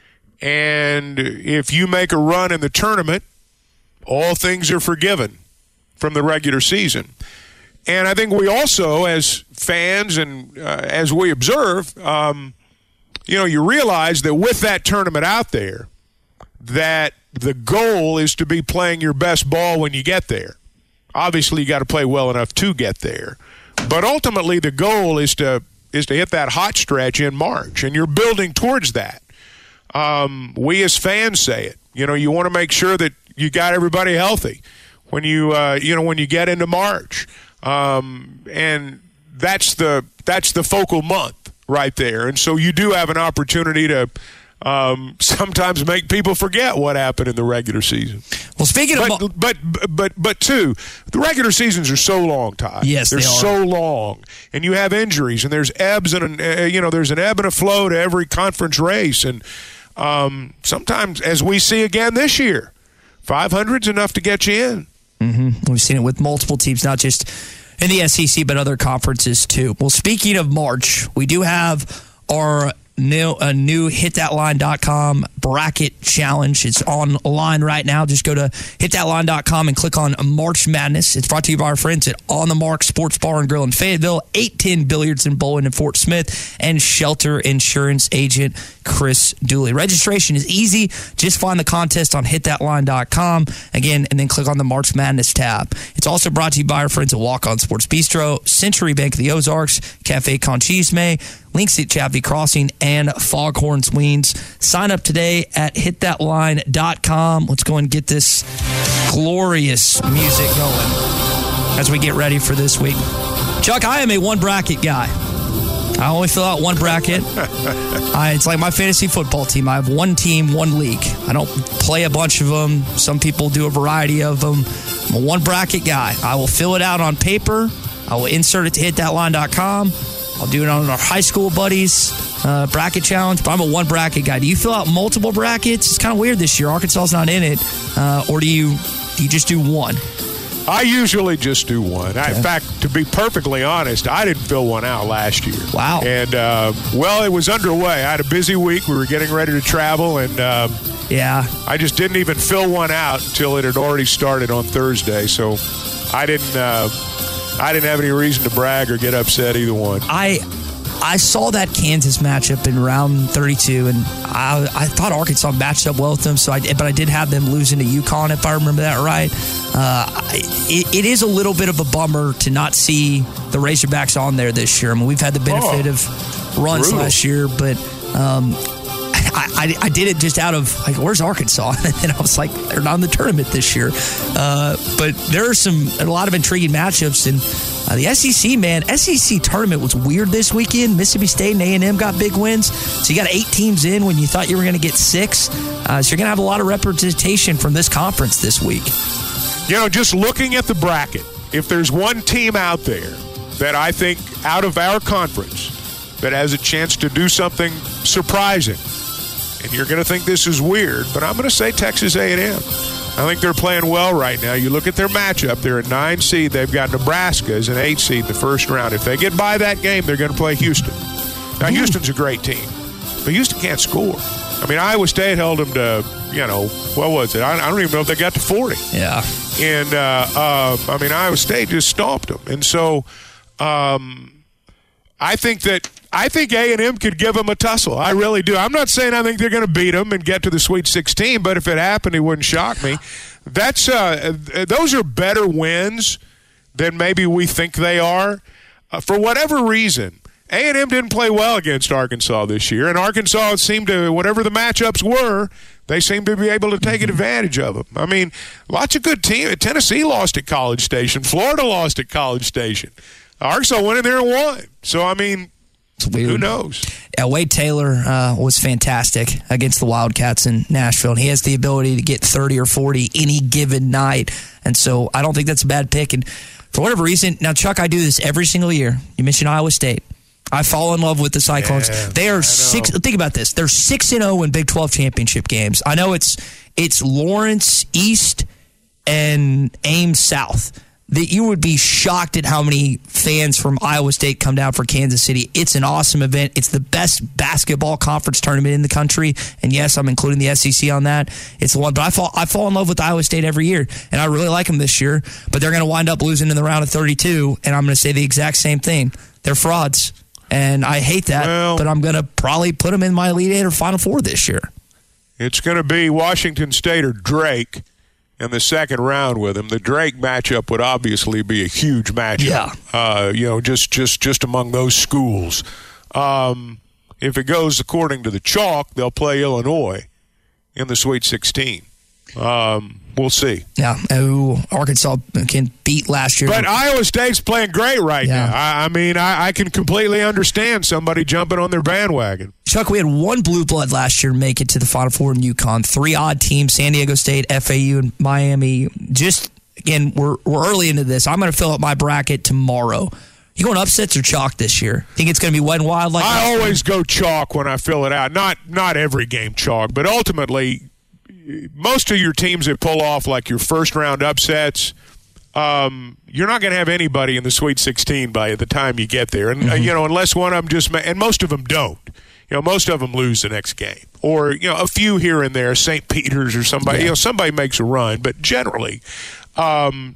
And if you make a run in the tournament, all things are forgiven from the regular season. And I think we also, as fans and uh, as we observe, um, you know, you realize that with that tournament out there, that the goal is to be playing your best ball when you get there. Obviously, you got to play well enough to get there. But ultimately, the goal is to is to hit that hot stretch in March, and you're building towards that. Um, we as fans say it. You know, you want to make sure that you got everybody healthy when you uh, you know when you get into March, um, and that's the that's the focal month right there. And so you do have an opportunity to um, sometimes make people forget what happened in the regular season.
Well, speaking
but,
of,
but but but but two, the regular seasons are so long, Todd.
Yes,
they're
they are.
so long, and you have injuries, and there's ebbs and uh, you know there's an ebb and a flow to every conference race, and um, sometimes, as we see again this year, five hundred's enough to get you in.
Mm-hmm. We've seen it with multiple teams, not just in the S E C, but other conferences too. Well, speaking of March, we do have our new, a new hit that line dot com bracket challenge. It's online right now. Just go to hit that line dot com and click on March Madness. It's brought to you by our friends at On the Mark Sports Bar and Grill in Fayetteville, eight ten Billiards and Bowling in Fort Smith, and Shelter Insurance agent Chris Dooley. Registration is easy. Just find the contest on hit that line dot com again, and then click on the March Madness tab. It's also brought to you by our friends at Walk On Sports Bistro, Century Bank of the Ozarks, Cafe Conchisme, Links at Chaffee Crossing, and Foghorns Wings. Sign up today at hit that line dot com. Let's go and get this glorious music going as we get ready for this week. Chuck, I am a one bracket guy. I only fill out one bracket. I, it's like my fantasy football team. I have one team, one league. I don't play a bunch of them. Some people do a variety of them. I'm a one bracket guy. I will fill it out on paper. I will insert it to hit that line dot com. I'll do it on our high school buddies uh, bracket challenge, but I'm a one bracket guy. Do you fill out multiple brackets? It's kind of weird this year. Arkansas's not in it. Uh, or do you, do you just do one?
I usually just do one. Okay. I, in fact, to be perfectly honest, I didn't fill one out last year.
Wow.
And, uh, well, it was underway. I had a busy week. We were getting ready to travel, and um,
yeah,
I just didn't even fill one out until it had already started on Thursday. So I didn't uh, I didn't have any reason to brag or get upset either one.
I I saw that Kansas matchup in round thirty-two, and I, I thought Arkansas matched up well with them. So, I, but I did have them losing to UConn, if I remember that right. Uh, it, it is a little bit of a bummer to not see the Razorbacks on there this year. I mean, we've had the benefit oh, of runs brutal. last year, but um, I, I, I did it just out of like, where's Arkansas? And I was like, they're not in the tournament this year. Uh, but there are some a lot of intriguing matchups, and uh, the S E C, man, S E C tournament was weird this weekend. Mississippi State and A and M got big wins, so you got eight teams in when you thought you were going to get six. Uh, so you're going to have a lot of representation from this conference this week.
You know, just looking at the bracket, if there's one team out there that I think out of our conference that has a chance to do something surprising, and you're going to think this is weird, but I'm going to say Texas A and M. I think they're playing well right now. You look at their matchup, they're a nine seed. They've got Nebraska as an eight seed in the first round. If they get by that game, they're going to play Houston. Now, Houston's a great team, but Houston can't score. I mean, Iowa State held them to, you know, what was it? I, I don't even know if they got to forty.
Yeah.
And, uh, uh, I mean, Iowa State just stomped them. And so um, I think that I think A and M could give them a tussle. I really do. I'm not saying I think they're going to beat them and get to the Sweet sixteen, but if it happened, it wouldn't shock me. That's uh, those are better wins than maybe we think they are. Uh, for whatever reason, A and M didn't play well against Arkansas this year, and Arkansas seemed to, whatever the matchups were, they seemed to be able to take advantage of them. I mean, lots of good teams. Tennessee lost at College Station. Florida lost at College Station. Arkansas went in there and won. So, I mean,
it's weird.
Who knows?
Yeah, Wade Taylor uh, was fantastic against the Wildcats in Nashville, and he has the ability to get thirty or forty any given night. And so I don't think that's a bad pick. And for whatever reason, now, Chuck, I do this every single year. You mentioned Iowa State. I fall in love with the Cyclones.
Yeah,
they are six. Think about this. They're six and zero in Big twelve championship games. I know it's it's Lawrence East and Ames South. That you would be shocked at how many fans from Iowa State come down for Kansas City. It's an awesome event. It's the best basketball conference tournament in the country. And yes, I'm including the S E C on that. It's the one. But I fall I fall in love with Iowa State every year, and I really like them this year. But they're going to wind up losing in the round of thirty-two, and I'm going to say the exact same thing. They're frauds. And I hate that, well, but I'm going to probably put them in my Elite Eight or Final Four this year.
It's going to be Washington State or Drake in the second round with them. The Drake matchup would obviously be a huge matchup.
Yeah.
Uh, you know, just, just, just among those schools. Um, if it goes according to the chalk, they'll play Illinois in the Sweet sixteen. Um, we'll see.
Yeah, oh, Arkansas can beat last year.
But Iowa State's playing great right yeah. now. I, I mean, I, I can completely understand somebody jumping on their bandwagon.
Chuck, we had one blue blood last year make it to the Final Four in UConn. Three odd teams, San Diego State, F A U, and Miami. Just, again, we're, we're early into this. I'm going to fill up my bracket tomorrow. You going upsets or chalk this year? Think it's going to be wet and wild like
I always go chalk when I fill it out. Not, not every game chalk, but ultimately – most of your teams that pull off like your first round upsets, um, you're not going to have anybody in the Sweet sixteen by the time you get there, and mm-hmm. uh, you know, unless one of them just ma- and most of them don't. You know, most of them lose the next game, or you know, a few here and there, Saint Peter's or somebody. Yeah. You know, somebody makes a run, but generally, um,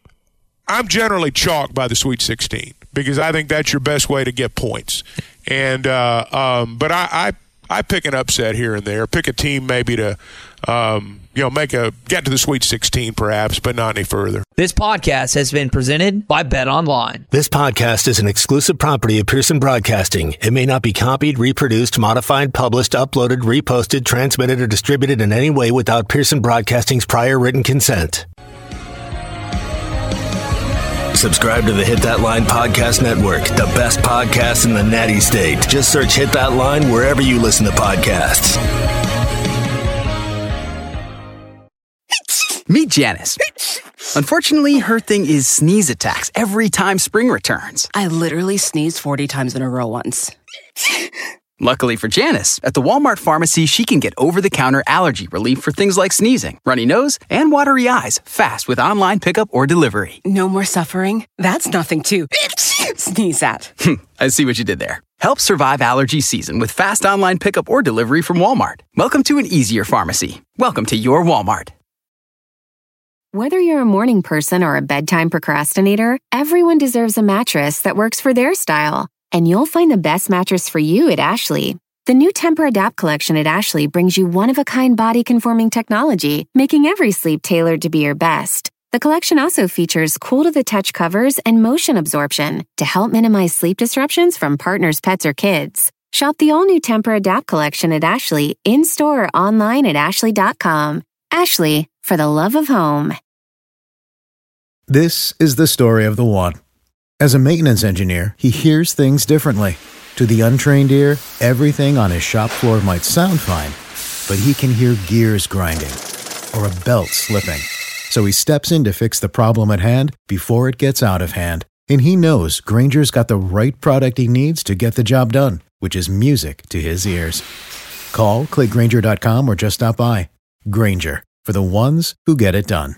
I'm generally chalked by the Sweet sixteen because I think that's your best way to get points. And uh, um, but I. I I pick an upset here and there. Pick a team maybe to, um, you know, make a get to the Sweet sixteen perhaps, but not any further.
This podcast has been presented by BetOnline.
This podcast is an exclusive property of Pearson Broadcasting. It may not be copied, reproduced, modified, published, uploaded, reposted, transmitted, or distributed in any way without Pearson Broadcasting's prior written consent. Subscribe to the Hit That Line Podcast Network, the best podcast in the natty state. Just search Hit That Line wherever you listen to podcasts.
Meet Janice. Unfortunately, her thing is sneeze attacks every time spring returns.
I literally sneezed forty times in a row once.
Luckily for Janice, at the Walmart pharmacy, she can get over-the-counter allergy relief for things like sneezing, runny nose, and watery eyes fast with online pickup or delivery.
No more suffering? That's nothing to sneeze at.
I see what you did there. Help survive allergy season with fast online pickup or delivery from Walmart. Welcome to an easier pharmacy. Welcome to your Walmart.
Whether you're a morning person or a bedtime procrastinator, everyone deserves a mattress that works for their style. And you'll find the best mattress for you at Ashley. The new Tempur-Adapt collection at Ashley brings you one-of-a-kind body-conforming technology, making every sleep tailored to be your best. The collection also features cool-to-the-touch covers and motion absorption to help minimize sleep disruptions from partners, pets, or kids. Shop the all-new Tempur-Adapt collection at Ashley, in-store or online at ashley dot com. Ashley, for the love of home.
This is the story of the one. As a maintenance engineer, he hears things differently. To the untrained ear, everything on his shop floor might sound fine, but he can hear gears grinding or a belt slipping. So he steps in to fix the problem at hand before it gets out of hand. And he knows Grainger's got the right product he needs to get the job done, which is music to his ears. Call, click Grainger dot com, or just stop by. Grainger, for the ones who get it done.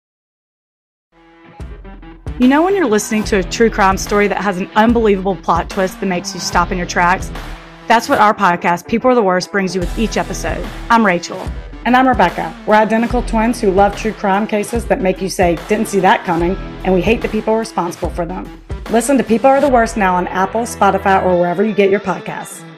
You know when you're listening to a true crime story that has an unbelievable plot twist that makes you stop in your tracks? That's what our podcast, People Are the Worst, brings you with each episode. I'm Rachel.
And I'm Rebecca. We're identical twins who love true crime cases that make you say, didn't see that coming, and we hate the people responsible for them. Listen to People Are the Worst now on Apple, Spotify, or wherever you get your podcasts.